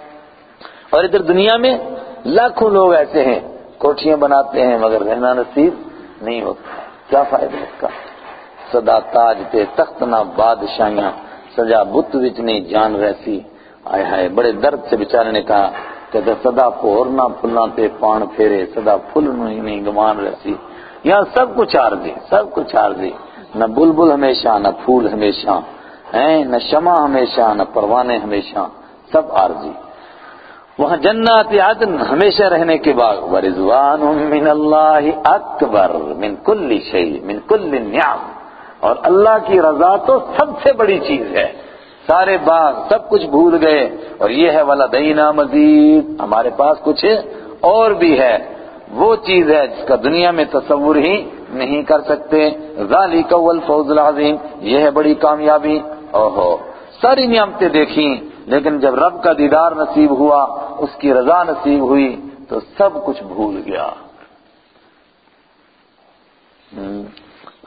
[SPEAKER 1] اور ادھر دنیا میں لاکھوں لوگ ایسے ہیں کوٹھیاں بناتے ہیں مگر رہنا نصیب نہیں ہوتا. کیا فائدہ اس کا؟ سدا تاج تے تخت نہ بادشاہیاں، سجا بت وچ نہیں جان رہسی. آئے ہائے، بڑے درد سے بیچارے نے کہا کہ سدا پورنا پھلاں تے پان پھیرے، سدا پھل نہیں گمان رہسی. یہاں سب کچھ عارضی، سب کچھ عارضی، نہ بلبل ہمیشہ، نہ پھول ہمیشہ ہیں، نہ شمع ہمیشہ، نہ پروانے ہمیشہ، سب عارضی. وہاں جنات عدن، ہمیشہ رہنے کے بعد. ورضوان من اللہ اکبر من کل شیء من کل النعم، اور اللہ کی رضا تو سب سے بڑی چیز ہے. سارے باغ سب کچھ بھول گئے، اور یہ ہے ولدینا مزید، ہمارے پاس کچھ اور بھی ہے. وہ چیز ہے جس کا دنیا میں تصور ہی نہیں کر سکتے. ذالک هو الفوز العظیم، یہ ہے بڑی کامیابی. اوہو، ساری نعمتیں دیکھیں، لیکن جب رب کا دیدار نصیب ہوا، اس کی رضا نصیب ہوئی تو سب کچھ بھول گیا.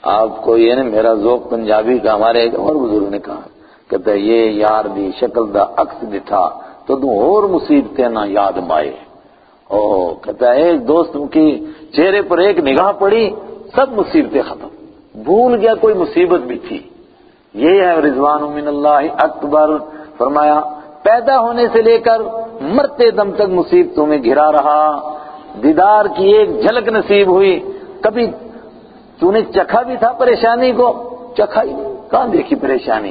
[SPEAKER 1] آپ کو یہ نہیں میرا ذوق پنجابی کا، ہمارے ایک اور بزرگ نے کہا، کہتا ہے یہ یار دی شکل دا عکس دٹھا تو تم اور مصیبتیں نہ یاد مائے۔ کہتا ہے ایک دوست کی چہرے پر ایک نگاہ پڑی، سب مصیبتیں ختم، بھول گیا کوئی مصیبت بھی تھی۔ یہ ہے رضوان من اللہ اکبر۔ فرمایا پیدا ہونے سے لے کر مرتے دم تک مصیبتوں میں گھرا رہا، دیدار کی ایک جھلک نصیب ہوئی، کبھی تو نے چکھا بھی تھا پریشانی کو؟ چکھا ہی نہیں، کہاں دیکھی پریشانی؟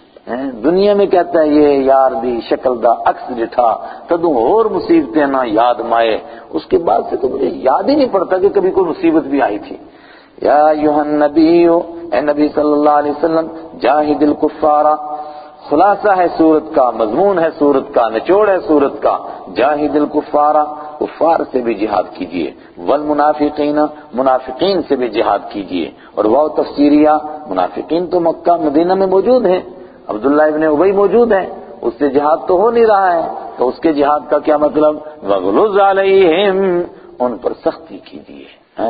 [SPEAKER 1] دنیا میں کہتا ہے یہ یار دی شکل دا عکس جٹھا تدوں اور مصیبتیں نہ یاد مائے، اس کے بعد سے تو مجھے یاد ہی نہیں پڑتا کہ کبھی کوئی مصیبت بھی آئی تھی۔ یا ایھا النبی، اے نبی صلی اللہ علیہ وسلم، جاہد الکفار، خلاصہ ہے سورت کا، مضمون ہے سورت کا، نچوڑ ہے سورت کا، جاہد الکفار، کفار سے بھی جہاد کیجئے، والمنافقین، منافقین سے بھی جہاد کیجئے۔ اور وہ تفسیریہ، منافقین تو مکہ مدینہ میں موجود ہیں، عبداللہ ابن ابی موجود ہیں، اس سے جہاد تو ہو نہیں رہا ہے، تو اس کے جہاد کا کیا مطلب؟ وغلظ علیہم، ان پر سختی کیجئے۔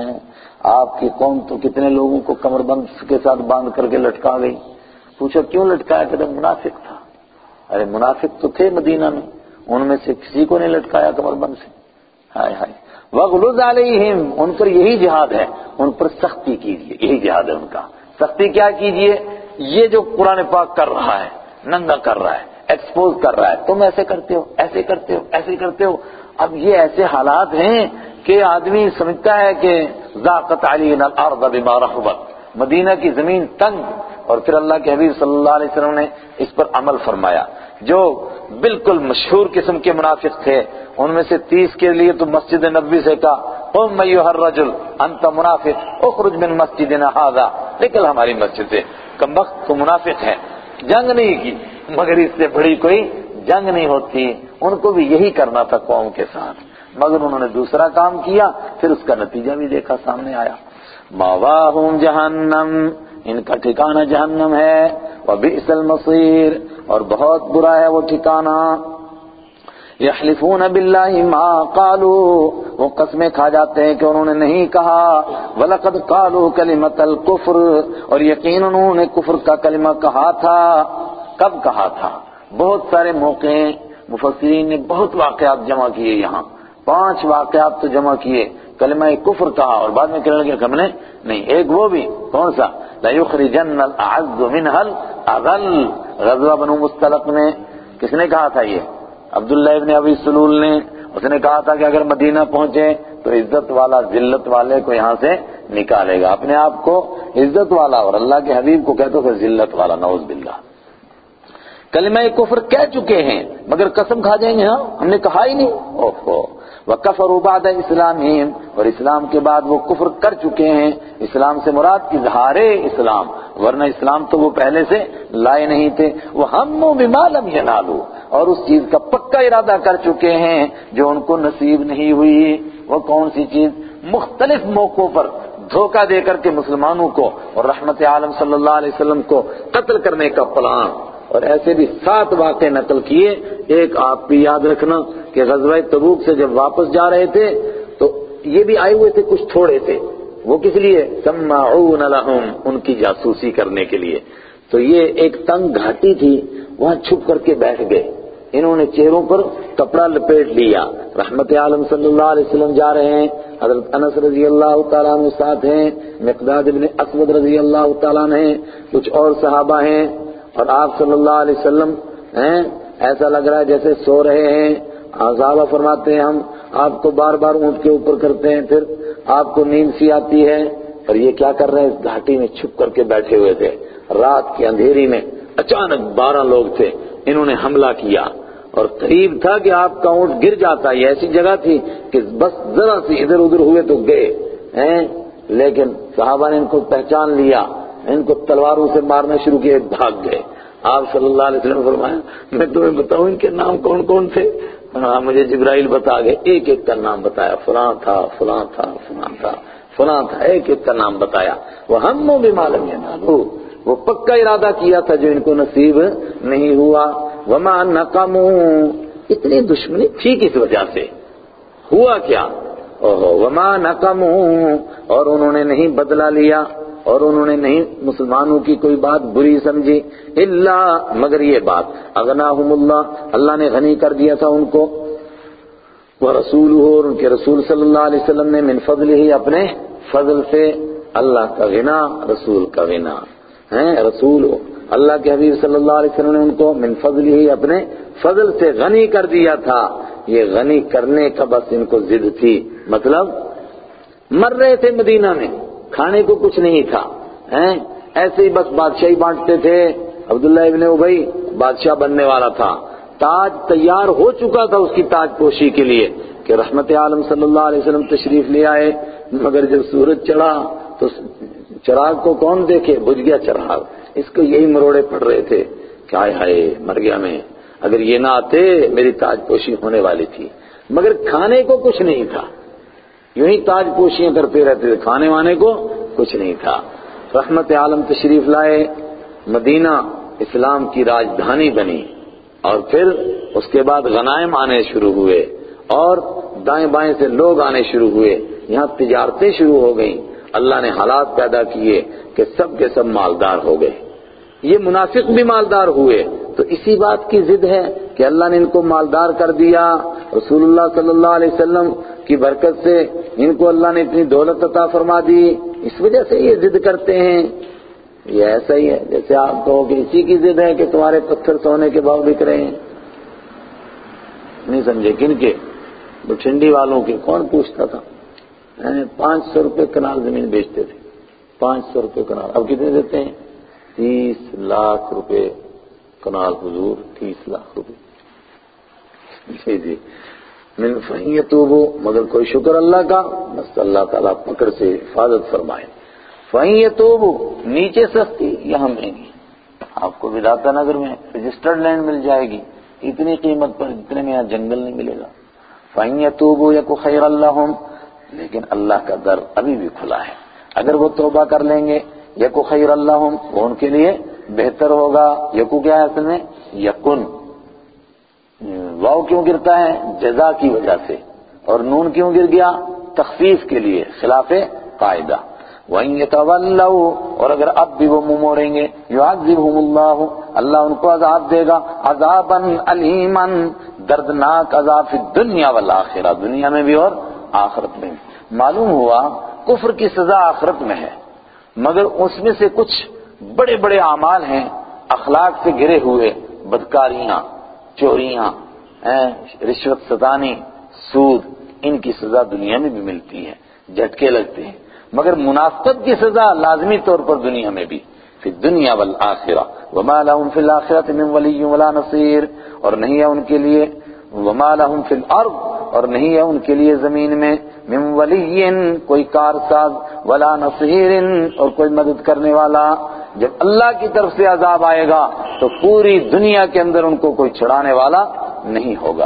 [SPEAKER 1] آپ کی قوم تو کتنے لوگوں کو کمر بند کے ساتھ باندھ کر کے لٹکا گئی، پوچھا کیوں لٹکایا؟ کہتے منافق تھا۔ ارے منافق تو تھے مدینہ میں، ان میں سے کسی کو نہیں لٹکایا کمر بند سے؟ ہائے ہائے، وغلظ علیہم، ان پر یہی جہاد ہے، ان پر سختی کیجئے، یہی جہاد ہے ان کا۔ سختی کیا کیجئے؟ یہ جو قرآن پاک کر رہا ہے، ننگا کر رہا ہے، ایکسپوز کر رہا ہے، تم ایسے کرتے ہو، ایسے کرتے ہو، ایسے کرتے ہو۔ اب یہ ایسے حالات ہیں کہ آدمی سمجھتا ہے کہ ضاقت علینا الارض بما رحبت، مدینہ کی زمین تنگ، اور پھر اللہ کے حبیب صلی اللہ علیہ وسلم نے اس پر عمل فرمایا۔ جو بالکل مشہور قسم کے منافق تھے، ان میں سے 30 کے لیے تو مسجد نبوی سے کہا قم ایھا الرجل انت منافق اخرج من مسجدنا ھذا، نکل ہماری مسجد سے، کمبخت تو منافق ہے۔ جنگ نہیں کی، مگر اس سے بڑی کوئی جنگ نہیں ہوتی، ان کو بھی یہی کرنا تھا قوم کے ساتھ، مگر انہوں نے دوسرا کام کیا، پھر اس کا نتیجہ بھی دیکھا سامنے آیا۔ ماواہم جہنم، ان کا ٹھکانہ جہنم ہے، وبئس المصیر، اور بہت برا ہے وہ ٹھکانہ۔ یحلفون باللہ ما قالوا، وہ قسمیں کھا جاتے ہیں کہ انہوں نے نہیں کہا، وَلَقَدْ قَالُوا كَلِمَةَ الْكُفْرِ، اور یقین انہوں نے کفر کا کلمہ کہا تھا۔ کب کہا تھا؟ بہت سارے موقع، مفسرین نے بہت واقعات جمع کیے، یہاں 5 واقعات تو جمع کیے، کلمہ کفر کہا اور بعد میں کہنے لگے کہ ہم نے نہیں۔ ایک وہ بھی کون سا؟ لَيُخْرِجَنَّ الْأَعَزُّ مِنْهَا الْأَذَلَّ، غزوہ بنو مستلق میں کس نے کہا تھا؟ یہ عبداللہ ابن ابی سلول نے۔ اس نے کہا تھا کہ اگر مدینہ پہنچے تو عزت والا ذلت والے کو یہاں سے نکالے گا، اپنے آپ کو عزت والا اور اللہ کے حبیب کو کہتے تھے ذلت والا، نعوذ باللہ۔ کلمہ کفر کہہ چکے ہیں مگر قسم کھا جائیں گے ہاں ہم نے کہا ہی نہیں، اوہو۔ وَكَفَرُوا بَعْدَ إِسْلَامِهِمْ، اور اسلام کے بعد وہ کفر کر چکے ہیں۔ اسلام سے مراد اظہار اسلام، ورنہ اسلام تو وہ پہلے سے لائے نہیں تھے۔ وَهَمُّوا بِمَا لَمْ يَنَالُوا، اور اس چیز کا پکا ارادہ کر چکے ہیں جو ان کو نصیب نہیں ہوئی۔ وہ کون سی چیز؟ مختلف موقعوں پر دھوکہ دے کر کے مسلمانوں کو اور رحمت عالم صلی اللہ علیہ وسلم کو قتل کرنے کا پلان، اور ایسے بھی 7 واقعے نقل کیے۔ ایک آپ بھی یاد رکھنا کہ غزوہ تبوک سے جب واپس جا رہے تھے تو یہ بھی آئے ہوئے تھے کچھ تھوڑے سے، وہ کس لیے؟ سماعون لہم، ان کی جاسوسی کرنے کے لیے۔ تو یہ ایک تنگ گھاٹی تھی، وہاں چھپ کر کے بیٹھ گئے، انہوں نے چہروں پر کپڑا لپیٹ لیا۔ رحمت عالم صلی اللہ علیہ وسلم جا رہے ہیں، حضرت انس رضی اللہ تعالیٰ عنہ ساتھ ہیں، مقداد ابن اسود رضی اللہ تعالیٰ عنہ ہیں، کچھ اور صحابہ ہیں، اور آپ صلی اللہ علیہ وسلم ہیں، ایسا لگ رہا ہے جیسے سو رہے ہیں۔ صحابہ فرماتے ہیں ہم آپ کو بار بار اونٹ کے اوپر کرتے ہیں، پھر آپ کو نیند سی آتی ہے، اور یہ کیا کر رہے ہیں؟ اس گھاٹی میں چھپ کر کے بیٹھے ہوئے تھے۔ رات کی اندھیری میں اچانک 12 لوگ تھے، انہوں نے حملہ کیا، اور قریب تھا کہ آپ کا اونٹ گر جاتا۔ یہ ایسی جگہ تھی کہ بس ذرا سی ادھر ادھر ہوئے تو گئے ہیں، لیکن صحابہ نے ان کو پہچان لیا، ان کو تلواروں سے مارنا شروع کیے، بھاگ گئے۔ آپ صلی اللہ علیہ وسلم نے فرمایا میں تمہیں بتاؤں ان کے نام کون کون تھے؟ مجھے جبرائیل بتا گئے، ایک ایک کا نام بتایا، فلاں تھا، فلاں تھا، فلاں تھا، فلاں تھا، ایک ایک کا نام بتایا۔ وَهَمُّوا بِمَا لَمْ يَنَالُوا، وہ پکا ارادہ کیا تھا جو ان کو نصیب نہیں ہوا۔ وَمَا نَقَمُوا، اتنی دشمنی تھی کس وجہ سے؟ ہوا کیا؟ وَمَا نَقَمُوا، اور انہوں نے نہیں بدلہ لیا۔ اور انہوں نے نہیں مسلمانوں کی کوئی بات بری سمجھی، الا مگر یہ بات، اغناہم اللہ، اللہ نے غنی کر دیا تھا ان کو، ورسولہ، اور ان کے رسول صلی اللہ علیہ وسلم نے من فضلہ، اپنے فضل سے، اللہ کا غنا رسول کا غنا ہے، رسول اللہ کے حبیب صلی اللہ علیہ وسلم نے ان کو من فضلہ اپنے فضل سے غنی کر دیا تھا۔ یہ غنی کرنے کا بس ان کو ضد تھی، مطلب مر رہے تھے مدینہ میں، کھانے کو کچھ نہیں تھا، ایسے ہی بس بادشاہی بانٹتے تھے۔ عبداللہ ابن ابی بادشاہ بننے والا تھا، تاج تیار ہو چکا تھا اس کی تاج پوشی کے لیے کہ رحمت عالم صلی اللہ علیہ وسلم تشریف لے آئے، مگر جب سورج چڑھا تو چراغ کو کون دیکھے، بجھ گیا چراغ، اس کو یہی مروڑے پڑ رہے تھے کہ ہائے ہائے مر گیا میں، اگر یہ نہ آتے میری تاج پوشی ہونے والی تھی، مگر کھانے کو کچھ نہیں تھا، یوں ہی تاج پوشیاں کرتے رہتے تھے، کھانے وانے کو کچھ نہیں تھا۔ رحمت عالم تشریف لائے، مدینہ اسلام کی راجدھانی بنی، اور پھر اس کے بعد غنائم آنے شروع ہوئے اور دائیں بائیں سے لوگ آنے شروع ہوئے، یہاں تجارتیں شروع ہو گئیں، اللہ نے حالات پیدا کیے کہ سب کے سب مالدار ہو گئے، یہ منافق بھی مالدار ہوئے، تو اسی بات کی ضد ہے کہ اللہ نے ان کو مالدار کر دیا، رسول اللہ صلی اللہ علیہ وسلم کی برکت سے ان کو اللہ نے اتنی دولت عطا فرما دی، اس وجہ سے یہ ضد کرتے ہیں۔ یہ ایسا ہی ہے جیسے آپ کہو کہ اسی کی ضد ہے کہ تمہارے پتھر سونے کے بھاؤ بک رہے ہیں، نہیں سمجھے کن کے؟ بٹھنڈی والوں کے، کون پوچھتا تھا؟ 500 روپے کنال زمین بیچتے تھے، 500 روپے کنال، اب کتنے دیتے ہیں؟ 30 لاکھ روپے کنال حضور، 30 لاکھ روپے، جی من فَإِن مگر کوئی شکر اللہ کا، بس اللہ تعالیٰ پکڑ سے حفاظت فرمائے۔ فَإِن نیچے سستی، یہاں مہنگی، آپ کو وداتا نگر میں رجسٹرڈ لینڈ مل جائے گی اتنی قیمت پر جتنے میں یہاں جنگل نہیں ملے گا۔ فَإِن يَتُوبُوا يَكُ خَيْرًا لَّهُمْ، لیکن اللہ کا در ابھی بھی کھلا ہے، اگر وہ توبہ کر لیں گے یکو خیر اللہم، وہ ان کے لیے بہتر ہوگا۔ یکو کیا ہے اصل میں؟ یکن، واو کیوں گرتا ہے؟ جزا کی وجہ سے، اور نون کیوں گر گیا؟ تخفیف کے لیے، خلاف قاعدہ۔ وَإِن يَتَوَلَّوْا، اور اگر اب بھی وہ منہ موڑیں گے، يُعَذِّبْهُمُ اللَّهُ، اللہ ان کو عذاب دے گا، عذابًا علیمًا، دردناک عذاب، فی الدنیا والآخرہ، دنیا میں بھی اور آخرت میں بھی۔ معلوم ہوا کفر کی سزا آخرت میں ہے، مگر اس میں سے کچھ بڑے بڑے اعمال ہیں اخلاق سے گرے ہوئے، بدکاریاں، چوریاں، رشوت ستانی، سود، ان کی سزا دنیا میں بھی ملتی ہے، جھٹکے لگتے ہیں، مگر منافقت کی سزا لازمی طور پر دنیا میں بھی، فی الدنیا والآخرہ، وما لهم فی الآخرۃ من ولی ولا نصیر، اور نہیں ہے ان کے لیے، وما لهم فی الارض، اور نہیں ہے ان کے لیے زمین میں، من ولی، کوئی کارساز، ولا نصیر، اور کوئی مدد کرنے والا۔ جب اللہ کی طرف سے عذاب آئے گا تو پوری دنیا کے اندر ان کو کوئی چھڑانے والا نہیں ہوگا۔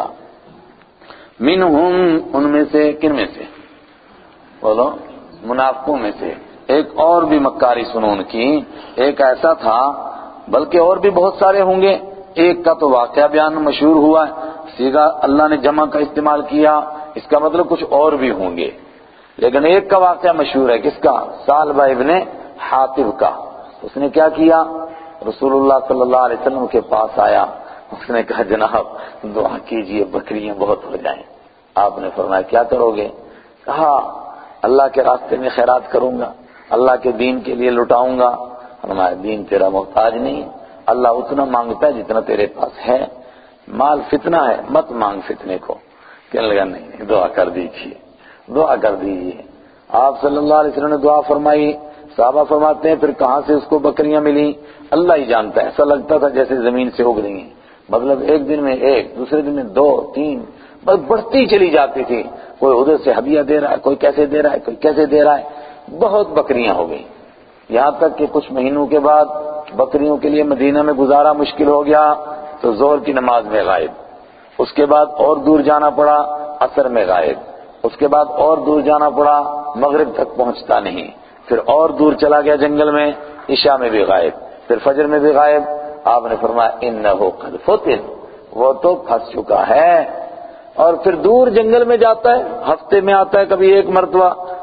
[SPEAKER 1] منہم، ان میں سے، کن میں سے؟ بولو، منافقوں میں سے۔ ایک اور بھی مکاری سنو ان کی، ایک ایسا تھا، بلکہ اور بھی بہت سارے ہوں گے، ایک کا تو واقعہ بیان مشہور ہوا ہے، سیدھا اللہ نے جمع کا استعمال کیا، اس کا مطلب کچھ اور بھی ہوں گے، لیکن ایک کا واقعہ مشہور ہے، کس کا؟ ثعلبہ ابن حاطب کا۔ اس نے کیا کیا؟ رسول اللہ صلی اللہ علیہ وسلم کے پاس آیا، اس نے کہا جناب دعا کیجئے بکریاں بہت ہو جائیں۔ آپ نے فرمایا کیا کرو گے؟ کہا اللہ کے راستے میں خیرات کروں گا، اللہ کے دین کے لیے لٹاؤں گا۔ فرمایا دین تیرا محتاج نہیں، اللہ اتنا مانگتا ہے جتنا تیرے پاس ہے، مال فتنہ ہے، مت مانگ فتنے کو۔ کہنے لگا نہیں، دعا کر دیجئے، دعا کر دیجئے۔ آپ صلی اللہ علیہ وسلم نے دعا فرمائی، صحابہ فرماتے ہیں پھر کہاں سے اس کو بکریاں ملی اللہ ہی جانتا ہے، ایسا لگتا تھا جیسے زمین سے اگ رہی ہیں، مطلب ایک دن میں ایک، دوسرے دن میں 2 3، بس بڑھتی چلی جاتی تھی، کوئی ادھر سے ہدیہ دے رہا ہے، کوئی کیسے دے رہا ہے، کوئی کیسے دے رہا ہے، بہت بکریاں ہو گئی، یہاں تک کہ کچھ مہینوں کے بعد بکریوں کے لیے مدینہ میں گزارا مشکل ہو گیا تو ظہر کی نماز میں غائب، اس کے بعد اور دور جانا پڑا، عصر میں غائب، اس کے بعد اور دور جانا پڑا، مغرب تک پہنچتا نہیں، پھر اور دور چلا گیا جنگل میں، عشاء میں بھی غائب، پھر فجر میں بھی غائب۔ آپ نے فرمایا انہ قد فتن، وہ تو پھنس چکا ہے۔ اور پھر دور جنگل میں جاتا ہے، ہفتے میں آتا ہے کبھی 1 مرتبہ،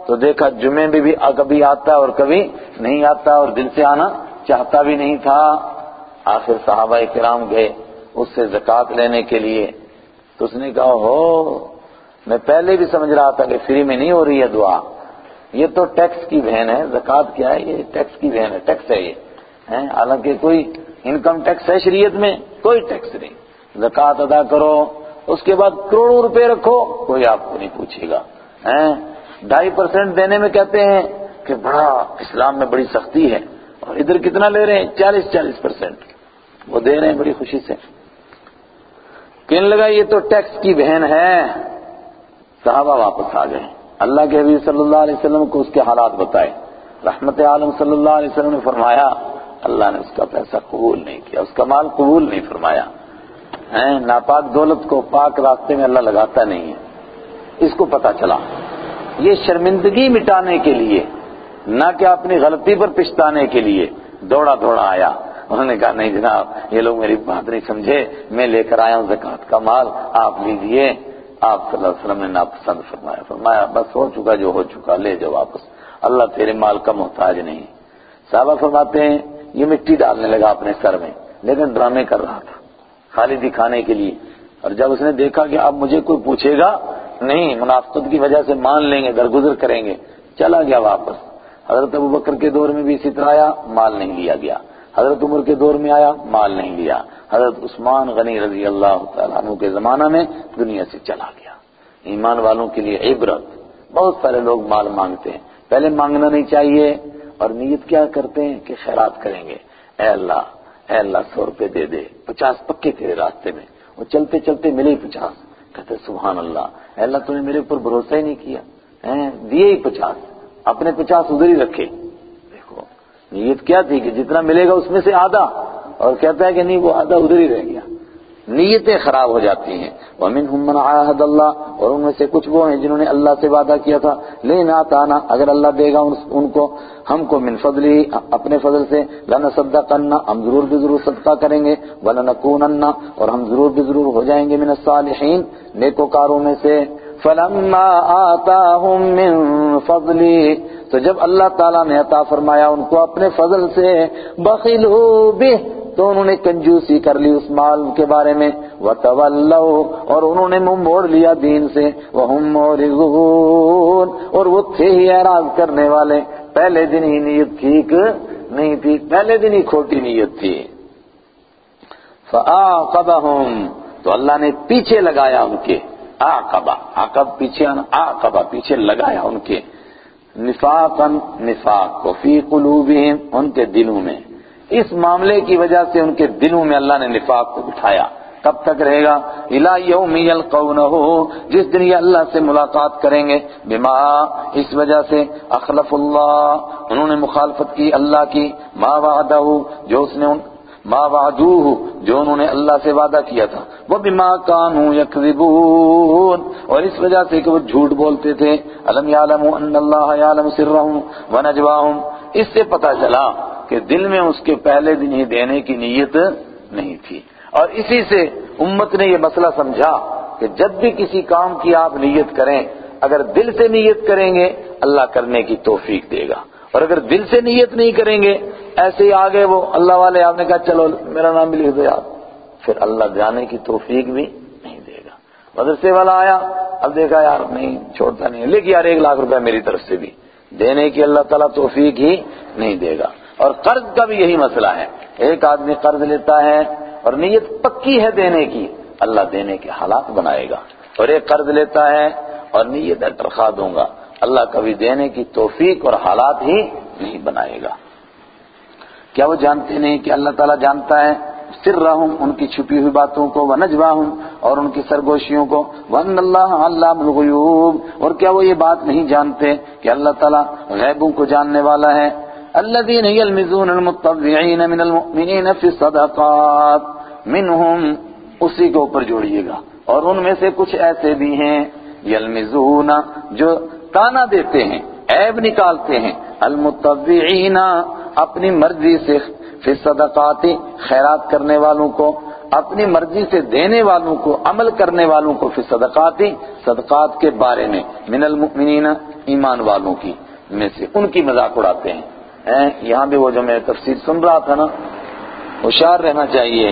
[SPEAKER 1] تو دیکھا جمعے میں بھی کبھی آتا اور کبھی نہیں آتا اور دل سے آنا چاہتا بھی نہیں تھا. آخر صحابہ کرام گئے اس سے زکوٰۃ لینے کے لیے. تو اس نے کہا ہو میں پہلے بھی سمجھ رہا تھا کہ فری میں نہیں ہو رہی ہے دعا, یہ تو ٹیکس کی بہن ہے. زکوٰۃ کیا ہے؟ یہ ٹیکس کی بہن ہے, ٹیکس ہے یہ. حالانکہ کوئی انکم ٹیکس ہے شریعت میں؟ کوئی ٹیکس نہیں. زکوٰۃ ادا کرو, اس کے بعد کروڑوں روپے رکھو, کوئی آپ کو نہیں پوچھے گا. 2.5% دینے میں کہتے ہیں کہ بڑا اسلام میں بڑی سختی ہے, اور ادھر کتنا لے رہے ہیں؟ 40% وہ دے رہے ہیں بڑی خوشی سے. کہنے لگا یہ تو ٹیکس کی بہن ہے. صحابہ واپس آ گئے, اللہ کے حبیب صلی اللہ علیہ وسلم کو اس کے حالات بتائے. رحمت عالم صلی اللہ علیہ وسلم نے فرمایا اللہ نے اس کا پیسہ قبول نہیں کیا, اس کا مال قبول نہیں فرمایا. ناپاک دولت کو پاک راستے میں اللہ لگاتا نہیں ہے. اس کو پتا چلا, یہ شرمندگی مٹانے کے لیے نہ کہ اپنی غلطی پر پچھتانے کے لیے دوڑا آیا. انہوں نے کہا نہیں جناب, یہ لوگ میری بات نہیں سمجھے, میں لے کر آیا ہوں زکوٰۃ کا مال, آپ لیجئے. آپ صلی اللہ علیہ وسلم نے ناپسند فرمایا بس ہو چکا جو ہو چکا, لے جاؤ واپس, اللہ تیرے مال کا محتاج نہیں. صحابہ فرماتے ہیں یہ مٹی ڈالنے لگا اپنے سر میں, لیکن ڈرامے کر رہا تھا خالی دکھانے کے لیے. اور جب اس نے دیکھا کہ اب مجھے کوئی پوچھے گا نہیں, منافقت کی وجہ سے مان لیں گے, درگزر کریں گے, چلا گیا واپس. حضرت ابوبکر کے دور میں بھی اسی طرح آیا, مال نہیں لیا گیا. حضرت عمر کے دور میں آیا, مال نہیں لیا. حضرت عثمان غنی رضی اللہ تعالیٰ عنہ کے زمانہ میں دنیا سے چلا گیا. ایمان والوں کے لیے عبرت. بہت سارے لوگ مال مانگتے ہیں, پہلے مانگنا نہیں چاہیے, اور نیت کیا کرتے ہیں کہ خیرات کریں گے. اے اللہ 100 روپے دے دے, 50 پکے تیرے راستے میں. وہ چلتے چلتے ملے 50, کہتے سبحان اللہ, اے اللہ تو نے میرے اوپر بھروسہ ہی نہیں کیا, دیے ہی 50, اپنے 50 ادھر ہی رکھے. دیکھو نیت کیا تھی کہ جتنا ملے گا اس میں سے آدھا, اور کہتا ہے کہ نہیں وہ آدھا ادھر ہی رہ گیا. نیتیں خراب ہو جاتی ہیں. وَمِنْهُمْ مَنْ عَاهَدَ اللَّهَ, اور ان میں سے کچھ وہ ہیں جنہوں نے اللہ سے وعدہ کیا تھا, لینا آتانا, اگر اللہ دے گا ان کو, ہم کو من فضلی, اپنے فضل سے, لَنَصَدَّقَنَّ, ہم ضرور بھی ضرور صدقہ کریں گے, وَلَنَكُونَنَّ, اور ہم ضرور بھی ضرور ہو جائیں گے, من الصالحین, نیکوکاروں میں سے. فَلَمَّا آتَاهُم مِّن فَضْلِهِ, تو جب اللہ تعالیٰ نے عطا فرمایا ان کو اپنے فضل سے, بَخِلُوا بِهِ, تو انہوں نے کنجوسی کر لی اس مال کے بارے میں. وَتَوَلَّوْا, اور انہوں نے منہ موڑ لیا دین سے. وَهُمْ مُعْرِضُونَ, اور وہ تھے ہی اعراض کرنے والے. پہلے دن ہی نیت ٹھیک نہیں تھی, پہلے دن ہی کھوٹی نیت تھی. فَآقَبَهُمْ, تو اللہ نے پیچھے لگایا ان کے. عقب پیچھے, عقبہ پیچھے لگایا ان کے, نفاقاً, نفاق کو, فی قلوبہم, ان کے دلوں میں. اس معاملے کی وجہ سے ان کے دلوں میں اللہ نے نفاق کو بٹھایا. کب تک رہے گا؟ الی یوم یلقونہ, جس دن یہ اللہ سے ملاقات کریں گے. بما, اس وجہ سے, اخلف اللہ, انہوں نے مخالفت کی اللہ کی, ما وعدہ, جو اس نے ما وعدوہ, جو انہوں نے اللہ سے وعدہ کیا تھا. وبما کانوا یکذبون, اور اس وجہ سے کہ وہ جھوٹ بولتے تھے. الم یعلموا ان اللہ یعلم سرهم ونجواهم, اس سے پتہ چلا کہ دل میں اس کے پہلے دن ہی دینے کی نیت نہیں تھی. اور اسی سے امت نے یہ مسئلہ سمجھا کہ جب بھی کسی کام کی آپ نیت کریں, اگر دل سے نیت کریں گے اللہ کرنے کی توفیق دے گا, اور اگر دل سے نیت نہیں کریں گے, ایسے ہی آگے وہ اللہ والے, آپ نے کہا چلو میرا نام بھی لکھ دو یار, پھر اللہ جانے کی توفیق بھی نہیں دے گا. مدرسے والا آیا, اب دیکھا یار نہیں چھوڑتا نہیں ہے, لیکن یار 1 لاکھ روپے میری طرف سے بھی, دینے کی اللہ تعالیٰ توفیق ہی نہیں دے گا. اور قرض کا بھی یہی مسئلہ ہے. ایک آدمی قرض لیتا ہے اور نیت پکی ہے دینے کی, اللہ دینے کے حالات بنائے گا. اور ایک قرض لیتا ہے اور نیت ہے تنخواہ دوں گا, اللہ کبھی دینے کی توفیق اور حالات ہی نہیں بنائے گا. کیا وہ جانتے نہیں کہ اللہ تعالیٰ جانتا ہے سرہم, ان کی چھپی ہوئی باتوں کو, ونجواہم, اور ان کی سرگوشیوں کو, وان اللہ علام الغیوب, اور کیا وہ یہ بات نہیں جانتے کہ اللہ تعالیٰ غیبوں کو جاننے والا ہے. الذین یلمزون المتطوعین من المؤمنین فی الصدقات منہم, اسی کے اوپر جوڑیے گا, اور ان میں سے کچھ ایسے بھی ہیں, یلمزون, جو تانا دیتے ہیں, عیب نکالتے ہیں, المتطوعین, اپنی مرضی سے, فی الصدقات, خیرات کرنے والوں کو, اپنی مرضی سے دینے والوں کو، عمل کرنے والوں کو، فی صدقات، صدقات کے بارے میں، من المؤمنین، ایمان والوں کی میں سے، ان کی مذاق اڑاتے ہیں۔ یہاں بھی وہ جو میں تفسیر سن رہا تھا نا، ہوشیار رہنا چاہیے۔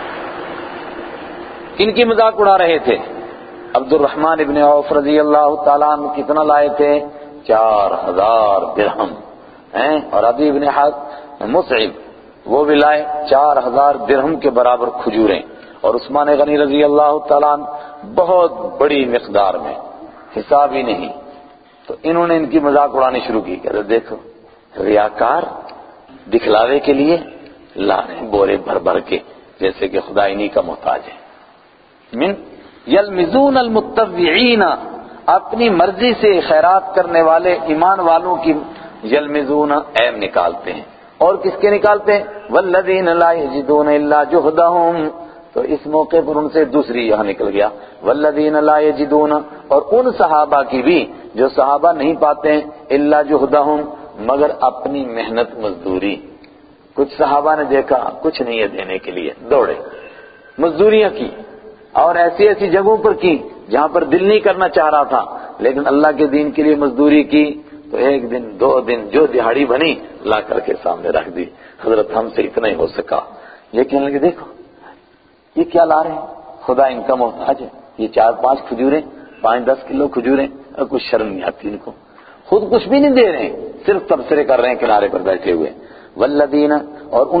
[SPEAKER 1] کن کی مذاق اڑا رہے تھے؟ عبد الرحمن ابن عوف رضی اللہ تعالیٰ عنہ کتنا لائے تھے؟ 4000 درہم، اور ابی ابن مصعب وہ بھی لائے 4000 درہم کے برابر کھجوریں، اور عثمان غنی رضی اللہ تعالیٰ عنہ بہت بڑی مقدار میں، حساب ہی نہیں۔ تو انہوں نے ان کی مذاق اڑانی شروع کی، کہتے دیکھو ریاکار، دکھلاوے کے لیے لا رہے ہیں بورے بھر بھر کے، جیسے کہ خدا انہی کا محتاج ہے۔ من یلمزون المتطوعین، اپنی مرضی سے خیرات کرنے والے ایمان والوں کی یلمزون عیب نکالتے ہیں، اور کس کے نکالتے ہیں؟ والذین لا یجدون الا جہدہم، تو اس موقع پر ان سے دوسری یہاں نکل گیا، والذین لا یجدون، اور ان صحابہ کی بھی جو صحابہ نہیں پاتے ہیں الا جہدہم، مگر اپنی محنت مزدوری۔ کچھ صحابہ نے دیکھا کچھ نہیں ہے دینے کے لیے، دوڑے مزدوریاں کی، اور ایسی ایسی جگہوں پر کی جہاں پر دل نہیں کرنا چاہ رہا تھا، لیکن اللہ کے دین کے لیے مزدوری کی، تو ایک دن 2 دن جو دہاڑی بنی لا کر کے سامنے رکھ دی، حضرت ہم سے اتنا ہی ہو سکا۔ یہ کہنے لگے دیکھو یہ کیا لا رہے ہیں، خدا ان کا محتاج ہے، یہ 4-5 کھجوریں، 5-10 کلو کھجوریں، اور کچھ شرم نہیں آتی ان کو، خود کچھ بھی نہیں دے رہے ہیں، صرف تبصرے کر رہے ہیں کنارے پر بیٹھے ہوئے۔ والذین، اور ان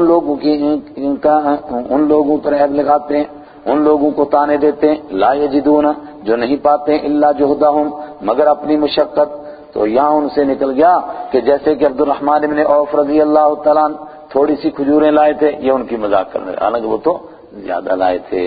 [SPEAKER 1] لوگوں پر عیب لگاتے ہیں، ان لوگوں کو تانے دیتے ہیں، لا یجدون، جو نہیں پاتے ہیں الا جہدہم، مگر اپنی مشقت۔ تو یہاں ان سے نکل گیا کہ جیسے کہ عبد الرحمن ابن عوف رضی اللہ تعالیٰ عنہ تھوڑی سی کھجوریں لائے تھے، یہ ان کی مذاق کرنے لگے، حالانکہ وہ تو زیادہ لائے تھے۔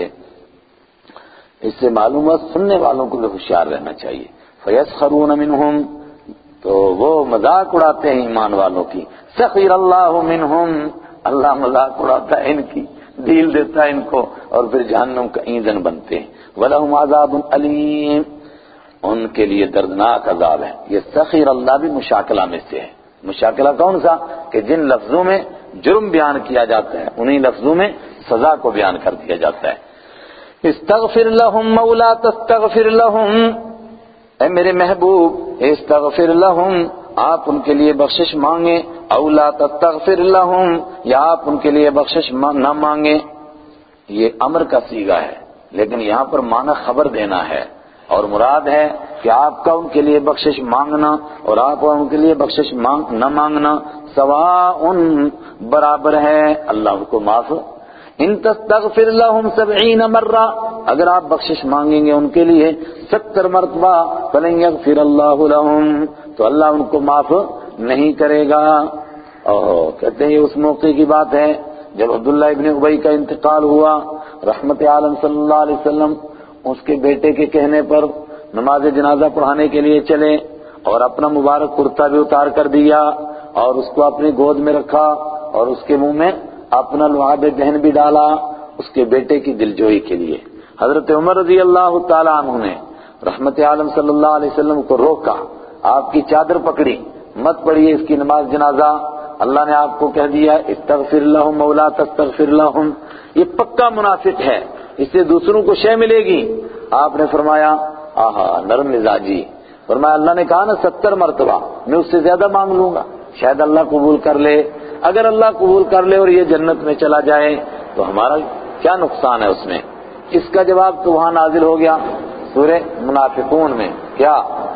[SPEAKER 1] اس سے معلوم ہے سننے والوں کو بھی ہوشیار رہنا چاہیے۔ فیسخرون منہم، تو وہ مذاق اڑاتے ہیں ایمان والوں کی، سخر اللہ منہم، اللہ مذاق اڑاتا ہے ان کی، ڈھیل دیتا ہے ان کو، اور پھر جہنم کا ایندھن بنتے ہیں۔ وَلَهُمْ عَذَابٌ أَلِيمٌ، ان کے لیے دردناک عذاب ہے۔ یہ سخیر اللہ بھی مشاکلہ میں سے ہے۔ مشاکلہ کون سا؟ کہ جن لفظوں میں جرم بیان کیا جاتا ہے انہی لفظوں میں سزا کو بیان کر دیا جاتا ہے۔ استغفر لهم مولا تستغفر لهم، اے میرے محبوب استغفر لهم، آپ ان کے لیے بخشش مانگیں، او لا تستغفر لهم، یا آپ ان کے لیے بخشش نہ مانگیں۔ یہ امر کا صیغہ ہے، لیکن یہاں پر معنی خبر دینا ہے، اور مراد ہے کہ آپ کا ان کے لیے بخشش مانگنا اور آپ ان کے لیے بخشش نہ مانگنا سواء، برابر ہے، اللہ ان کو معاف۔ ان تستغفر لهم 70 مرہ، اگر آپ بخشش مانگیں گے ان کے لیے 70 مرتبہ، فلن یغفر اللہ لهم، تو اللہ ان کو معاف نہیں کرے گا۔ کہتے ہیں یہ اس موقع کی بات ہے جب عبداللہ ابن ابی کا انتقال ہوا، رحمت عالم صلی اللہ علیہ وسلم اس کے بیٹے کے کہنے پر نماز جنازہ پڑھانے کے لیے چلے، اور اپنا مبارک کرتا بھی اتار کر دیا، اور اس کو اپنی گود میں رکھا، اور اس کے منہ میں اپنا لعاب دہن بھی ڈالا اس کے بیٹے کی دلجوئی کے لیے۔ حضرت عمر رضی اللہ تعالیٰ عنہ نے رحمت عالم صلی اللہ علیہ وسلم کو روکا، آپ کی چادر پکڑی، مت پڑھیے اس کی نماز جنازہ، اللہ نے آپ کو کہہ دیا استغفر لهم مولا تستغفر لهم، یہ پکا منافق ہے، اس سے دوسروں کو شے ملے گی۔ آپ نے فرمایا نرم مزاجی، فرمایا اللہ نے کہا نا 70 مرتبہ، میں اس سے زیادہ مانگ لوں گا، شاید اللہ قبول کر لے، اگر اللہ قبول کر لے اور یہ جنت میں چلا جائے تو ہمارا کیا نقصان ہے اس میں۔ اس کا جواب تو وہاں نازل ہو گیا سورہ منافقون میں، کیا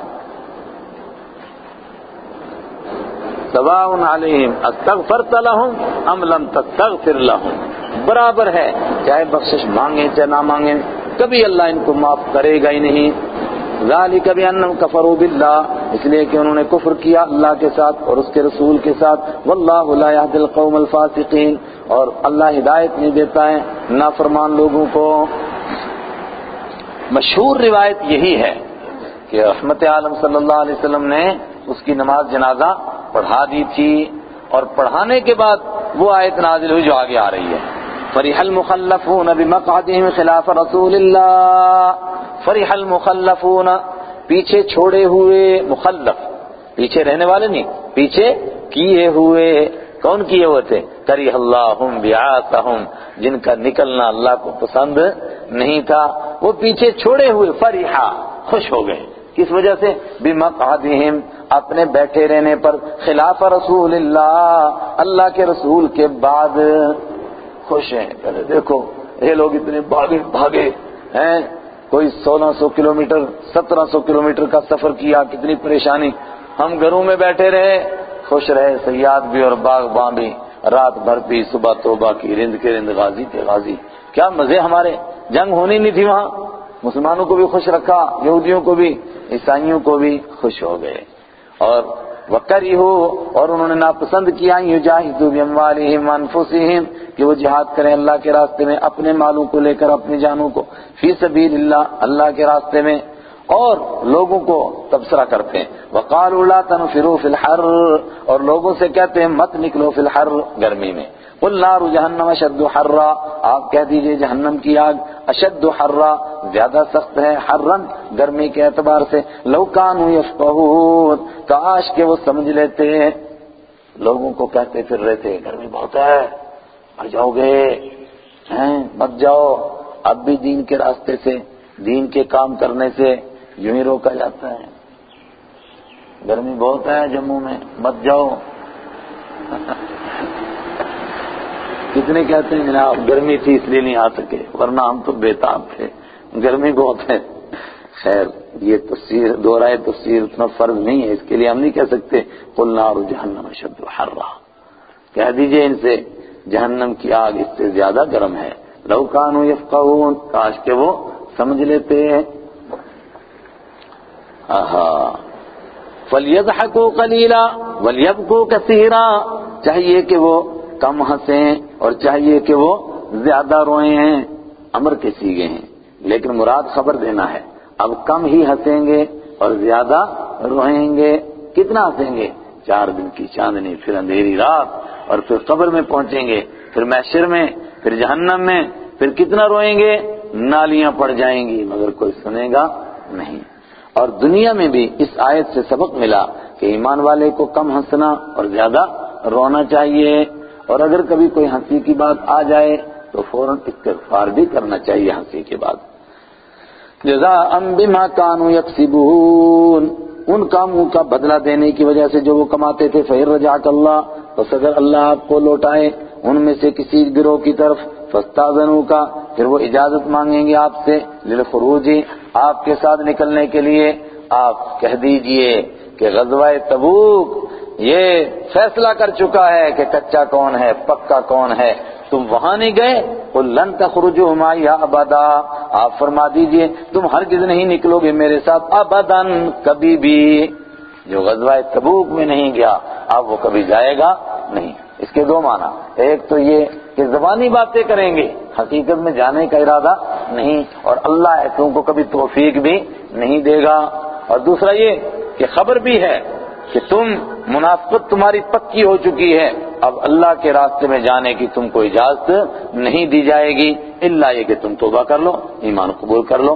[SPEAKER 1] سواء علیہم استغفرت لهم ام لم تستغفر لهم، برابر ہے چاہے بخشش مانگیں چاہے نہ مانگیں، کبھی اللہ ان کو معاف کرے گا ہی نہیں۔ ذالک بانہم کفروا باللہ، اس لیے کہ انہوں نے کفر کیا اللہ کے ساتھ اور اس کے رسول کے ساتھ، واللہ لا یہدی القوم الفاسقین، اور اللہ ہدایت نہیں دیتا ہے نافرمان لوگوں کو۔ مشہور روایت یہی ہے کہ رحمت عالم صلی اللہ علیہ وسلم نے اس کی نماز جنازہ پڑھا دی تھی، اور پڑھانے کے بعد وہ آیت نازل ہوئی جو آگے آ رہی ہے، فرح المخلفون بمقعدهم خلاف رسول اللہ، فرح المخلفون، پیچھے چھوڑے ہوئے، مخلف پیچھے رہنے والے نہیں، پیچھے کیے ہوئے، کون کیے ہوئے تھے؟ کریہ اللہم بعاثہم، جن کا نکلنا اللہ کو پسند نہیں تھا، وہ پیچھے چھوڑے ہوئے فرحا، خوش ہو گئے۔ کس وجہ سے؟ بمقعدہم، اپنے بیٹھے رہنے پر، خلاف رسول اللہ، اللہ کے رسول کے بعد خوش ہیں۔ پہلے دیکھو یہ لوگ اتنے بھاگے ہیں، کوئی 1600 کلومیٹر 1700 کلومیٹر کا سفر کیا، کتنی پریشانی، ہم گھروں میں بیٹھے رہے، خوش رہے، صیاد بھی اور باغباں بھی، رات بھر بھی، صبح توبہ کی، رند کے رند غازی تھے غازی، کیا مزے ہمارے، جنگ ہونی نہیں تھی وہاں، مسلمانوں کو بھی خوش رکھا، یہودیوں کو بھی، عیسائیوں کو بھی خوش ہو گئے۔ اور وَكَرِهُوا، اور انہوں نے ناپسند کیا، يُجَاهِدُوا بِأَمْوَالِهِمْ وَأَنفُسِهِمْ، کہ وہ جہاد کریں اللہ کے راستے میں اپنے مالوں کو لے کر، اپنی جانوں کو، فی سبیل اللہ، اللہ کے راستے میں، اور لوگوں کو تبصرہ کرتے ہیں۔ وَقَالُوا لَا تَنْفِرُوا فِي الْحَرِّ، اور لوگوں سے کہتے ہیں مت نکلو فی الحر، گرمی میں۔ قُلْ نَارُ جَهَنَّمَ أَشَدُّ حَرًّا، آپ کہہ دیجئے جہنم کی آگ اشد حرا، زیادہ سخت ہے، حرًا، گرمی کے اعتبار سے، لَوْ كَانُوا يَفْقَهُونَ، کاش کہ وہ سمجھ لیتے، لوگوں کو کہتے پھر رہے تھے گرمی بہت ہے، مر جاؤ گے، مت جاؤ، اب بھی دین کے راستے سے، دین کے کام کرنے سے یوں ہی روکا جاتا ہے، گرمی بہت ہے جموں میں، مت جاؤ۔ کتنے کہتے ہیں جناب گرمی تھی اس لیے نہیں آ سکے، ورنہ ہم تو بےتاب تھے، گرمی بہت ہے۔ خیر یہ تفسیر، دورائے تفسیر اتنا فرض نہیں ہے، اس کے لیے ہم نہیں کہہ سکتے قُلْ نَارُ جَهَنَّمَ أَشَدُّ حَرًّا، کہہ دیجئے ان سے جہنم کی آگ اس سے زیادہ گرم ہے، لَوْ كَانُوا يَفْقَهُونَ، کاش کہ وہ سمجھ لیتے ہیں۔ فَلْيَضْحَكُوا قَلِيلًا وَلْيَبْكُوا كَثِيرًا، چاہیے کہ وہ کم ہنسیں اور چاہیے کہ وہ زیادہ روئیں ہیں، امر کے صیغے ہیں، لیکن مراد خبر دینا ہے، اب کم ہی ہنسیں گے اور زیادہ روئیں گے۔ کتنا ہنسیں گے؟ 4 دن کی چاندنی، پھر اندھیری رات، اور پھر قبر میں پہنچیں گے، پھر محشر میں، پھر جہنم میں، پھر کتنا روئیں گے، نالیاں پڑ جائیں گی مگر کوئی سنے گا نہیں۔ اور دنیا میں بھی اس آیت سے سبق ملا کہ ایمان والے کو کم ہنسنا اور زیادہ رونا چاہیے، اور اگر کبھی کوئی ہنسی کی بات آ جائے تو فوراً استغفار بھی کرنا چاہیے ہنسی کے بعد۔ جزاء بما كانوا يكسبون، ان کاموں کا بدلہ دینے کی وجہ سے جو وہ کماتے تھے، فَإِن رَجَعَكَ اللَّهُ، بس اگر اللہ آپ کو لوٹائے ان میں سے کسی گروہ کی طرف، فَاسْتَأْذَنُوكَ، پھر وہ اجازت مانگیں گے آپ سے، لِلْخُرُوجِ، آپ کے ساتھ نکلنے کے لیے، آپ کہہ دیجئے کہ غزوہ تبوک یہ فیصلہ کر چکا ہے کہ کچا کون ہے پکا کون ہے، تم وہاں نہیں گئے، قُل لَن تَخْرُجُوا مَعِيَ أَبَدًا، آپ فرما دیجئے تم ہرگز نہیں نکلو گے میرے ساتھ، ابداً، کبھی بھی۔ جو غزوہ تبوک میں نہیں گیا اب وہ کبھی جائے گا نہیں۔ اس کے 2 معنی، ایک تو یہ کہ زبانی باتیں کریں گے، حقیقت میں جانے کا ارادہ نہیں، اور اللہ ایسوں کو کبھی توفیق بھی نہیں دے گا، اور دوسرا یہ کہ خبر بھی ہے کہ تم منافقت تمہاری پکی ہو چکی ہے، اب اللہ کے راستے میں جانے کی تم کو اجازت نہیں دی جائے گی، الا یہ کہ تم توبہ کر لو، ایمان قبول کر لو۔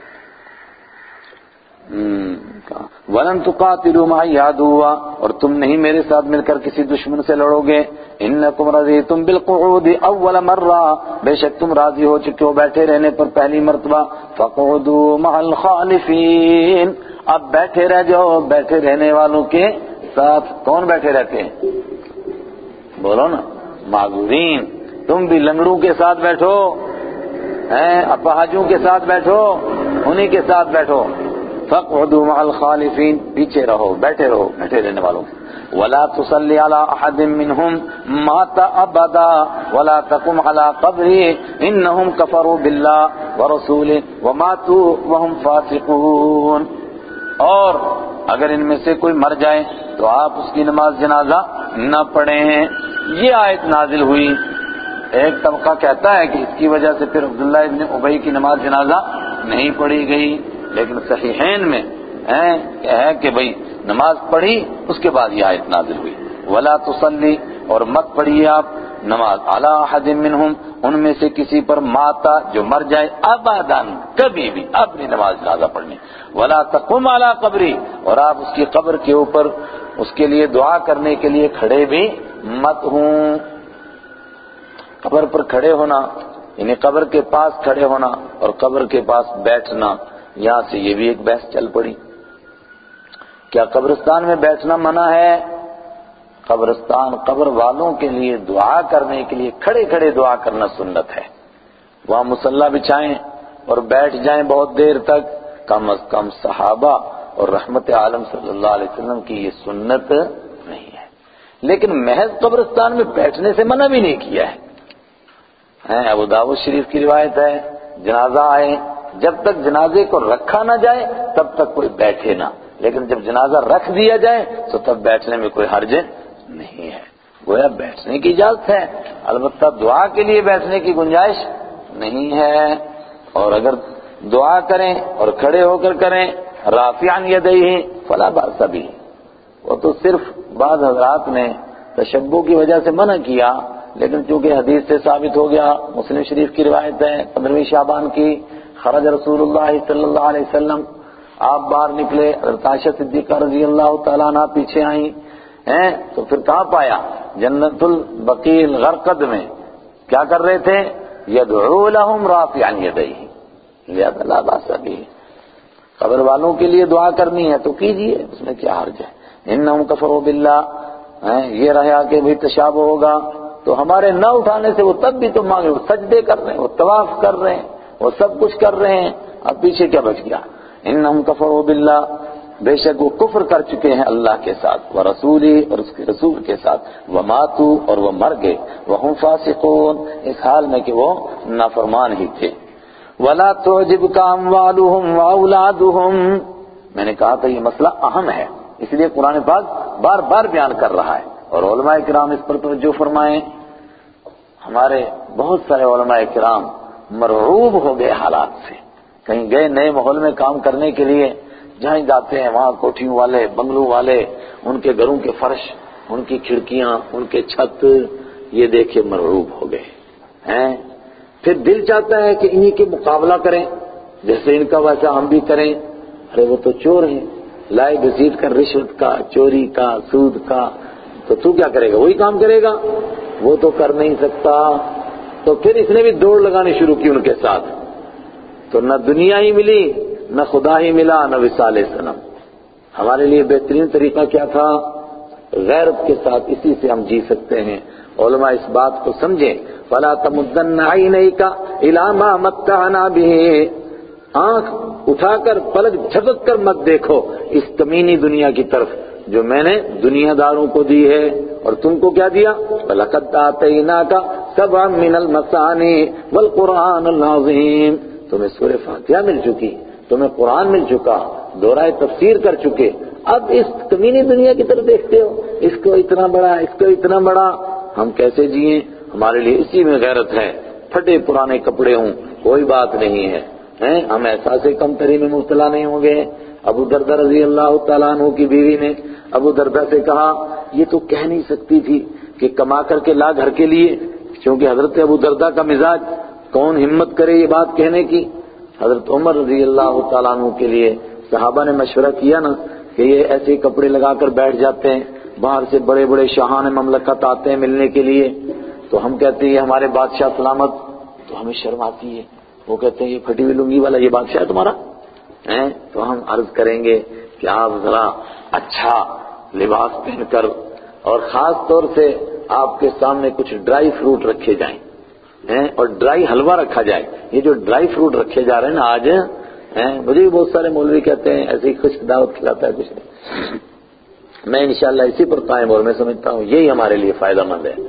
[SPEAKER 1] وَلَن تُقَاتِلُوا مَعِيَ عَدُوًّا، اور تم نہیں میرے ساتھ مل کر کسی دشمن سے لڑو گے، إِنَّكُمْ رَضِيتُمْ بِالْقُعُودِ أَوَّلَ مَرَّةٍ، بے شک تم راضی ہو چکے ہو بیٹھے رہنے پر پہلی مرتبہ، فَقْعُدُوا مَعَ الْخَالِفِينَ، اب بیٹھے رہ جاؤ بیٹھے رہنے والوں کے ساتھ۔ کون بیٹھے رہتے ہیں؟ بولو نا، معذورین، تم بھی لنگڑوں کے ساتھ بیٹھو، اپاہجوں کے ساتھ بیٹھو، انہی کے ساتھ بیٹھو۔ فَقْعُدُوا مَعَ الْخَالِفِينَ، پیچھے رہو بیٹھے رہنے والوں۔ وَلَا تُصَلِّ عَلَىٰ أَحَدٍ مِّنْهُمْ مَاتَ أَبَدًا وَلَا تَقُمْ عَلَىٰ قَبْرِهِ إِنَّهُمْ كَفَرُوا بِاللَّهِ وَرَسُولِهِ وَمَاتُوا وَهُمْ فَاسِقُونَ، اور اگر ان میں سے کوئی مر جائے تو آپ اس کی نماز جنازہ نہ پڑھیں۔ یہ آیت نازل ہوئی، ایک طبقہ کہتا ہے کہ اس کی وجہ سے پھر عبداللہ ابن ابی کی نماز جنازہ نہیں پڑھی گئی، لیکن صحیحین میں ہے کہ بھئی نماز پڑھی، اس کے بعد یہ آیت نازل ہوئی، ولا تصلی، اور مت پڑھیے آپ نماز، علی احد منہم، ان میں سے کسی پر، ماتا، جو مر جائے، ابداً، کبھی بھی، اب نہیں نماز جنازہ پڑھنی، ولا تقم علی قبری، اور آپ اس کی قبر کے اوپر اس کے لیے دعا کرنے کے لیے کھڑے بھی مت ہوں۔ قبر پر کھڑے ہونا یعنی قبر کے پاس کھڑے ہونا اور قبر کے پاس بیٹھنا، یہاں سے یہ بھی ایک بحث چل پڑی۔ کیا قبرستان میں بیٹھنا منع ہے؟ قبرستان قبر والوں کے لیے دعا کرنے کے لیے کھڑے کھڑے دعا کرنا سنت ہے۔ وہاں مصلی بچھائیں اور بیٹھ جائیں بہت دیر تک، کم از کم صحابہ اور رحمت عالم صلی اللہ علیہ وسلم کی یہ سنت نہیں ہے۔ لیکن محض قبرستان میں بیٹھنے سے منع بھی نہیں کیا ہے۔ ابو داؤد شریف کی روایت ہے، جنازہ آئے، جب تک جنازے کو رکھا نہ جائے تب تک کوئی بیٹھے نہ، لیکن جب جنازہ رکھ دیا جائے تو تب بیٹھنے میں کوئی حرج نہیں ہے۔ گویا بیٹھنے کی اجازت ہے، البتہ دعا کے لیے بیٹھنے کی گنجائش نہیں ہے۔ اور اگر دعا کریں اور کھڑے ہو کر کریں رافعاً یدیہ فلا بأس بہ، وہ تو صرف بعض حضرات نے تشبہ کی وجہ سے منع کیا، لیکن چونکہ حدیث سے ثابت ہو گیا، مسلم شریف کی روایت ہے 15ویں شعبان کی، خرج رسول اللہ صلی اللہ علیہ وسلم، آپ باہر نکلے، حضرت عائشہ صدیقہ رضی اللہ تعالیٰ عنہ پیچھے آئیں، تو پھر کہاں پایا؟ جنت البقیع الغرقد میں کیا کر رہے تھے؟ یدعو لہم رافعاً یدیہ لہذا لا بأس بہ، قبر والوں کے لیے دعا کرنی ہے تو کیجئے، اس میں کیا حرج ہے؟ انہم کفروا باللہ، یہ رہا کہ بھی تشابہ ہوگا تو ہمارے نہ اٹھانے سے وہ تب بھی تو مانگے، وہ سجدے کر رہے ہیں، وہ طواف کر رہے ہیں، وہ سب کچھ کر رہے ہیں، اب پیچھے کیا بچ گیا؟ انہم کفروا باللہ، بے شک وہ کفر کر چکے ہیں اللہ کے ساتھ، ورسولہ اور اس کے رسول کے ساتھ، وماتوا اور وہ مر گئے، وہم فاسقون اس حال میں کہ وہ نافرمان ہی تھے۔ ولا تعجبک اموالہم واولادہم، میں نے کہا تھا یہ مسئلہ اہم ہے، اس لیے قرآن پاک بار بار بیان کر رہا ہے، اور علماء کرام اس پر توجہ فرمائیں۔ ہمارے بہت سارے علماء کرام مرعوب ہو گئے حالات سے، کہیں گئے نئے ماحول میں کام کرنے کے لیے، جہاں جاتے ہیں وہاں کوٹھیوں والے، بنگلوں والے، ان کے گھروں کے فرش، ان کی کھڑکیاں، ان کے چھت، یہ دیکھ کے مرعوب ہو گئے ہیں۔ پھر دل چاہتا ہے کہ انہی کے مقابلہ کریں، جیسے ان کا ویسا ہم بھی کریں۔ ارے وہ تو چور ہیں، لائے گھسیٹ کر رشوت کا، چوری کا، سود کا، تو کیا کرے گا؟ وہی کام کرے گا، وہ تو کر نہیں سکتا۔ تو پھر اس نے بھی دوڑ لگانی شروع کی ان کے ساتھ، تو نہ دنیا ہی ملی، نہ خدا ہی ملا، نہ وصال صنم۔ ہمارے لیے بہترین طریقہ کیا تھا؟ غیرت کے ساتھ اسی سے ہم جی سکتے ہیں۔ علماء اس بات کو سمجھیں، فَلَا تَمُدَّنَّ عَيْنَيْكَ إِلَىٰ مَا مَتَّعْنَا بِهِ، آنکھ اٹھا کر پلک جھپک کر مت دیکھو اس کمینی دنیا کی طرف جو میں نے دنیا داروں کو دی ہے، اور تم کو کیا دیا؟ وَلَقَدْ آتَيْنَاكَ سَبْعًا مِّنَ الْمَثَانِي وَالْقُرْآنَ الْعَظِيمِ، تمہیں سورہ فاتحہ مل چکی، تمہیں قرآن مل چکا، دورۂ تفسیر کر چکے، اب اس کمینی دنیا کی طرف دیکھتے ہو، اس کو اتنا بڑا، اس کو اتنا بڑا، ہم کیسے جئیں؟ ہمارے لیے اسی میں غیرت ہے، پھٹے پرانے کپڑے ہوں کوئی بات نہیں ہے، ہم احساس کمتری میں مبتلا نہیں ہوں گے۔ ابو دردہ رضی اللہ تعالیٰ عنہ کی بیوی نے ابو دردہ سے کہا، یہ تو کہہ نہیں سکتی تھی کہ کما کر کے لا گھر کے لیے، کیونکہ حضرت ابو دردہ کا مزاج، کون ہمت کرے یہ بات کہنے کی؟ حضرت عمر رضی اللہ تعالیٰ عنہ کے لیے صحابہ نے مشورہ کیا نا کہ یہ ایسے کپڑے لگا کر بیٹھ جاتے ہیں، باہر سے بڑے بڑے شاہان مملکت آتے ہیں ملنے کے لیے، تو ہم کہتے ہیں یہ ہمارے بادشاہ سلامت، تو ہمیں شرم آتی ہے۔ وہ کہتے ہیں یہ پھٹی ہوئی لنگی والا یہ بادشاہ ہے تمہارا؟ تو ہم عرض کریں گے کہ آپ ذرا اچھا لباس پہن کر، اور خاص طور سے آپ کے سامنے کچھ ڈرائی فروٹ رکھے جائیں، اور ڈرائی حلوہ رکھا جائے۔ یہ جو ڈرائی فروٹ رکھے جا رہے ہیں نا آج، مجھے بھی بہت سارے مولوی کہتے ہیں ایسی خشک دعوت کھلاتا ہے کچھ نہیں، میں انشاءاللہ اسی پر قائم، اور میں سمجھتا ہوں یہی ہمارے لیے فائدہ مند ہے۔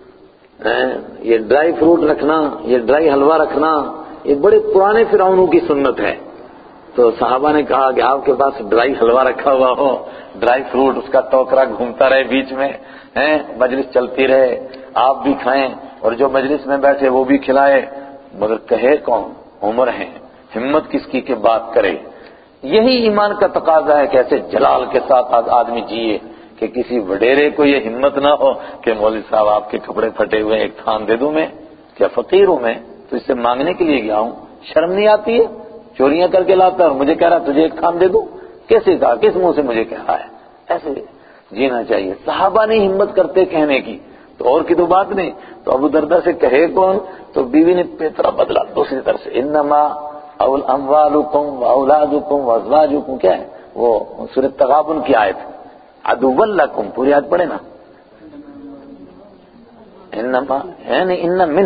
[SPEAKER 1] یہ ڈرائی فروٹ رکھنا، یہ ڈرائی حلوہ رکھنا، یہ بڑے پرانے فرعونوں کی سنت ہے۔ تو صحابہ نے کہا کہ آپ کے پاس ڈرائی حلوہ رکھا ہوا ہو، ڈرائی فروٹ، اس کا ٹوکرا گھومتا رہے بیچ میں، مجلس چلتی رہے، آپ بھی کھائیں اور جو مجلس میں بیٹھے وہ بھی کھلائے، مگر کہے کون؟ عمر ہیں، ہمت کس کی کہ بات کرے؟ یہی ایمان کا تقاضا ہے کہ ایسے جلال کے ساتھ آدمی جیے کہ کسی وڈیرے کو یہ ہمت نہ ہو کہ مولوی صاحب آپ کے کپڑے پھٹے ہوئے ایک تھان دے دوں میں، کیا فقیر ہوں میں تو اس سے مانگنے کے لیے گیا ہوں؟ شرم نہیں آتی ہے؟ چوریاں کر کے لاتا ہے، مجھے کہہ رہا تجھے ایک تھان دے دوں، کیسے کہا؟ کس منہ سے مجھے کہہ رہا ہے؟ ایسے جینا چاہیے۔ صحابہ نہیں ہمت کرتے کہنے کی، تو اور کی تو بات نہیں. تو ابو دردہ سے کہے کون؟ تو بیوی نے پیترا بدلا دوسری طرف سے. انما اموالکم واولادکم وازواجکم، کیا ہے وہ سورۃ تغابن کی آیت، عدو لکم، پوری آیت پڑھے نا. انما یعنی ان من،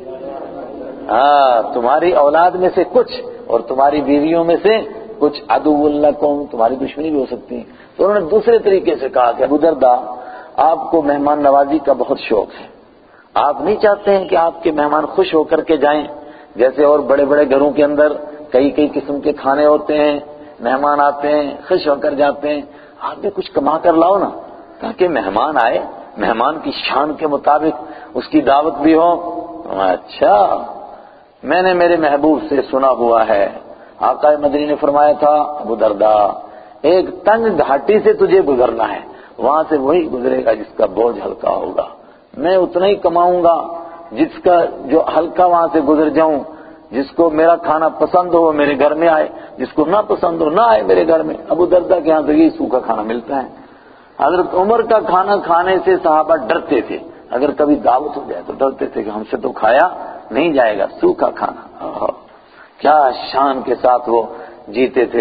[SPEAKER 1] تمہاری اولاد میں سے کچھ اور تمہاری بیویوں میں سے کچھ عدو لکم، تمہاری دشمنی بھی ہو سکتی ہے. تو انہوں نے دوسرے طریقے سے کہا کہ ابو دردہ آپ کو مہمان نوازی کا بہت شوق ہے، آپ نہیں چاہتے ہیں کہ آپ کے مہمان خوش ہو کر کے جائیں؟ جیسے اور بڑے بڑے گھروں کے اندر کئی کئی قسم کے کھانے ہوتے ہیں، مہمان آتے ہیں خوش ہو کر جاتے ہیں، آپ بھی کچھ کما کر لاؤ نا تاکہ مہمان آئے، مہمان کی شان کے مطابق اس کی دعوت بھی ہو. اچھا، میں نے میرے محبوب سے سنا ہوا ہے، آقا مدنی نے فرمایا تھا ابو دردہ ایک تنگ گھاٹی سے تجھے گزرنا ہے، وہاں سے وہی گزرے گا جس کا بوجھ ہلکا ہوگا. میں اتنا ہی کماؤں گا جس کا جو ہلکا وہاں سے گزر جاؤں. جس کو میرا کھانا پسند ہو وہ میرے گھر میں آئے، جس کو نہ پسند ہو نہ آئے میرے گھر میں. ابو دردہ کے ہاں تو یہی سوکھا کھانا ملتا ہے. حضرت عمر کا کھانا کھانے سے صحابہ ڈرتے تھے، اگر کبھی دعوت ہو جائے تو ڈرتے تھے کہ ہم سے تو کھایا نہیں جائے گا، سوکھا کھانا. کیا شان کے ساتھ وہ جیتے تھے.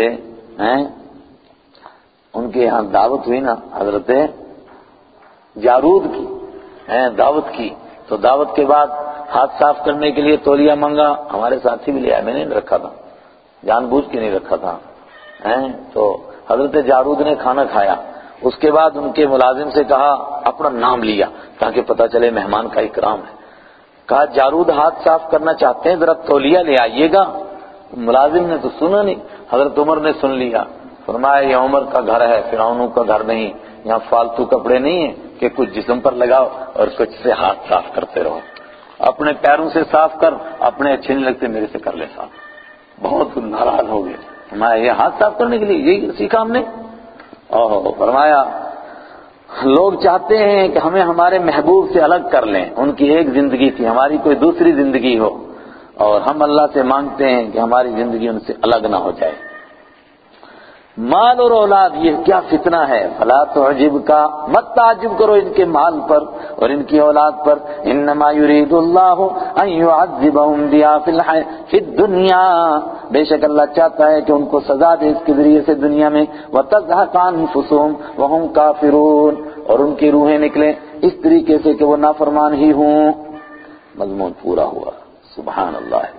[SPEAKER 1] ان کے یہاں دعوت ہوئی نا حضرت جارود کی، دعوت کی، تو دعوت کے بعد ہاتھ صاف کرنے کے لیے تولیہ مانگا. ہمارے ساتھی بھی لے آئے، میں نے نہیں رکھا تھا، جان بوجھ کے نہیں رکھا تھا. تو حضرت جارود نے کھانا کھایا، اس کے بعد ان کے ملازم سے کہا، اپنا نام لیا تاکہ پتہ چلے مہمان کا اکرام ہے. کہا جارود ہاتھ صاف کرنا چاہتے ہیں، ذرا تولیہ لے آئیے گا. ملازم نے تو سنا نہیں، حضرت عمر نے سن لیا. فرمایا یہ عمر کا گھر ہے، فرعونوں کا گھر نہیں. یہاں فالتو کپڑے نہیں ہیں کہ کچھ جسم پر لگاؤ اور کچھ سے ہاتھ صاف کرتے رہو. اپنے پیروں سے صاف کر، اپنے اچھے نہیں لگتے میرے سے کر لے صاف. بہت ناراض ہو گئے. فرمایا یہ ہاتھ صاف کرنے کے لیے یہی سیکھا ہم نے. فرمایا لوگ چاہتے ہیں کہ ہمیں ہمارے محبوب سے الگ کر لیں، ان کی ایک زندگی تھی، ہماری کوئی دوسری زندگی ہو، اور ہم اللہ سے مانگتے ہیں کہ ہماری زندگی ان سے الگ نہ ہو جائے. مال اور اولاد یہ کیا فتنہ ہے. فلا تعجبک، مت تعجب کرو ان کے مال پر اور ان کی اولاد پر. انما یرید اللہ ان یعذبہم بہا فی الدنیا، بے شک اللہ چاہتا ہے کہ ان کو سزا دے اس کے ذریعے سے دنیا میں. وتزہق انفسہم وہم کافرون، اور ان کی روحیں نکلیں اس طریقے سے کہ وہ نافرمان ہی ہوں. مضمون پورا ہوا. سبحان اللہ.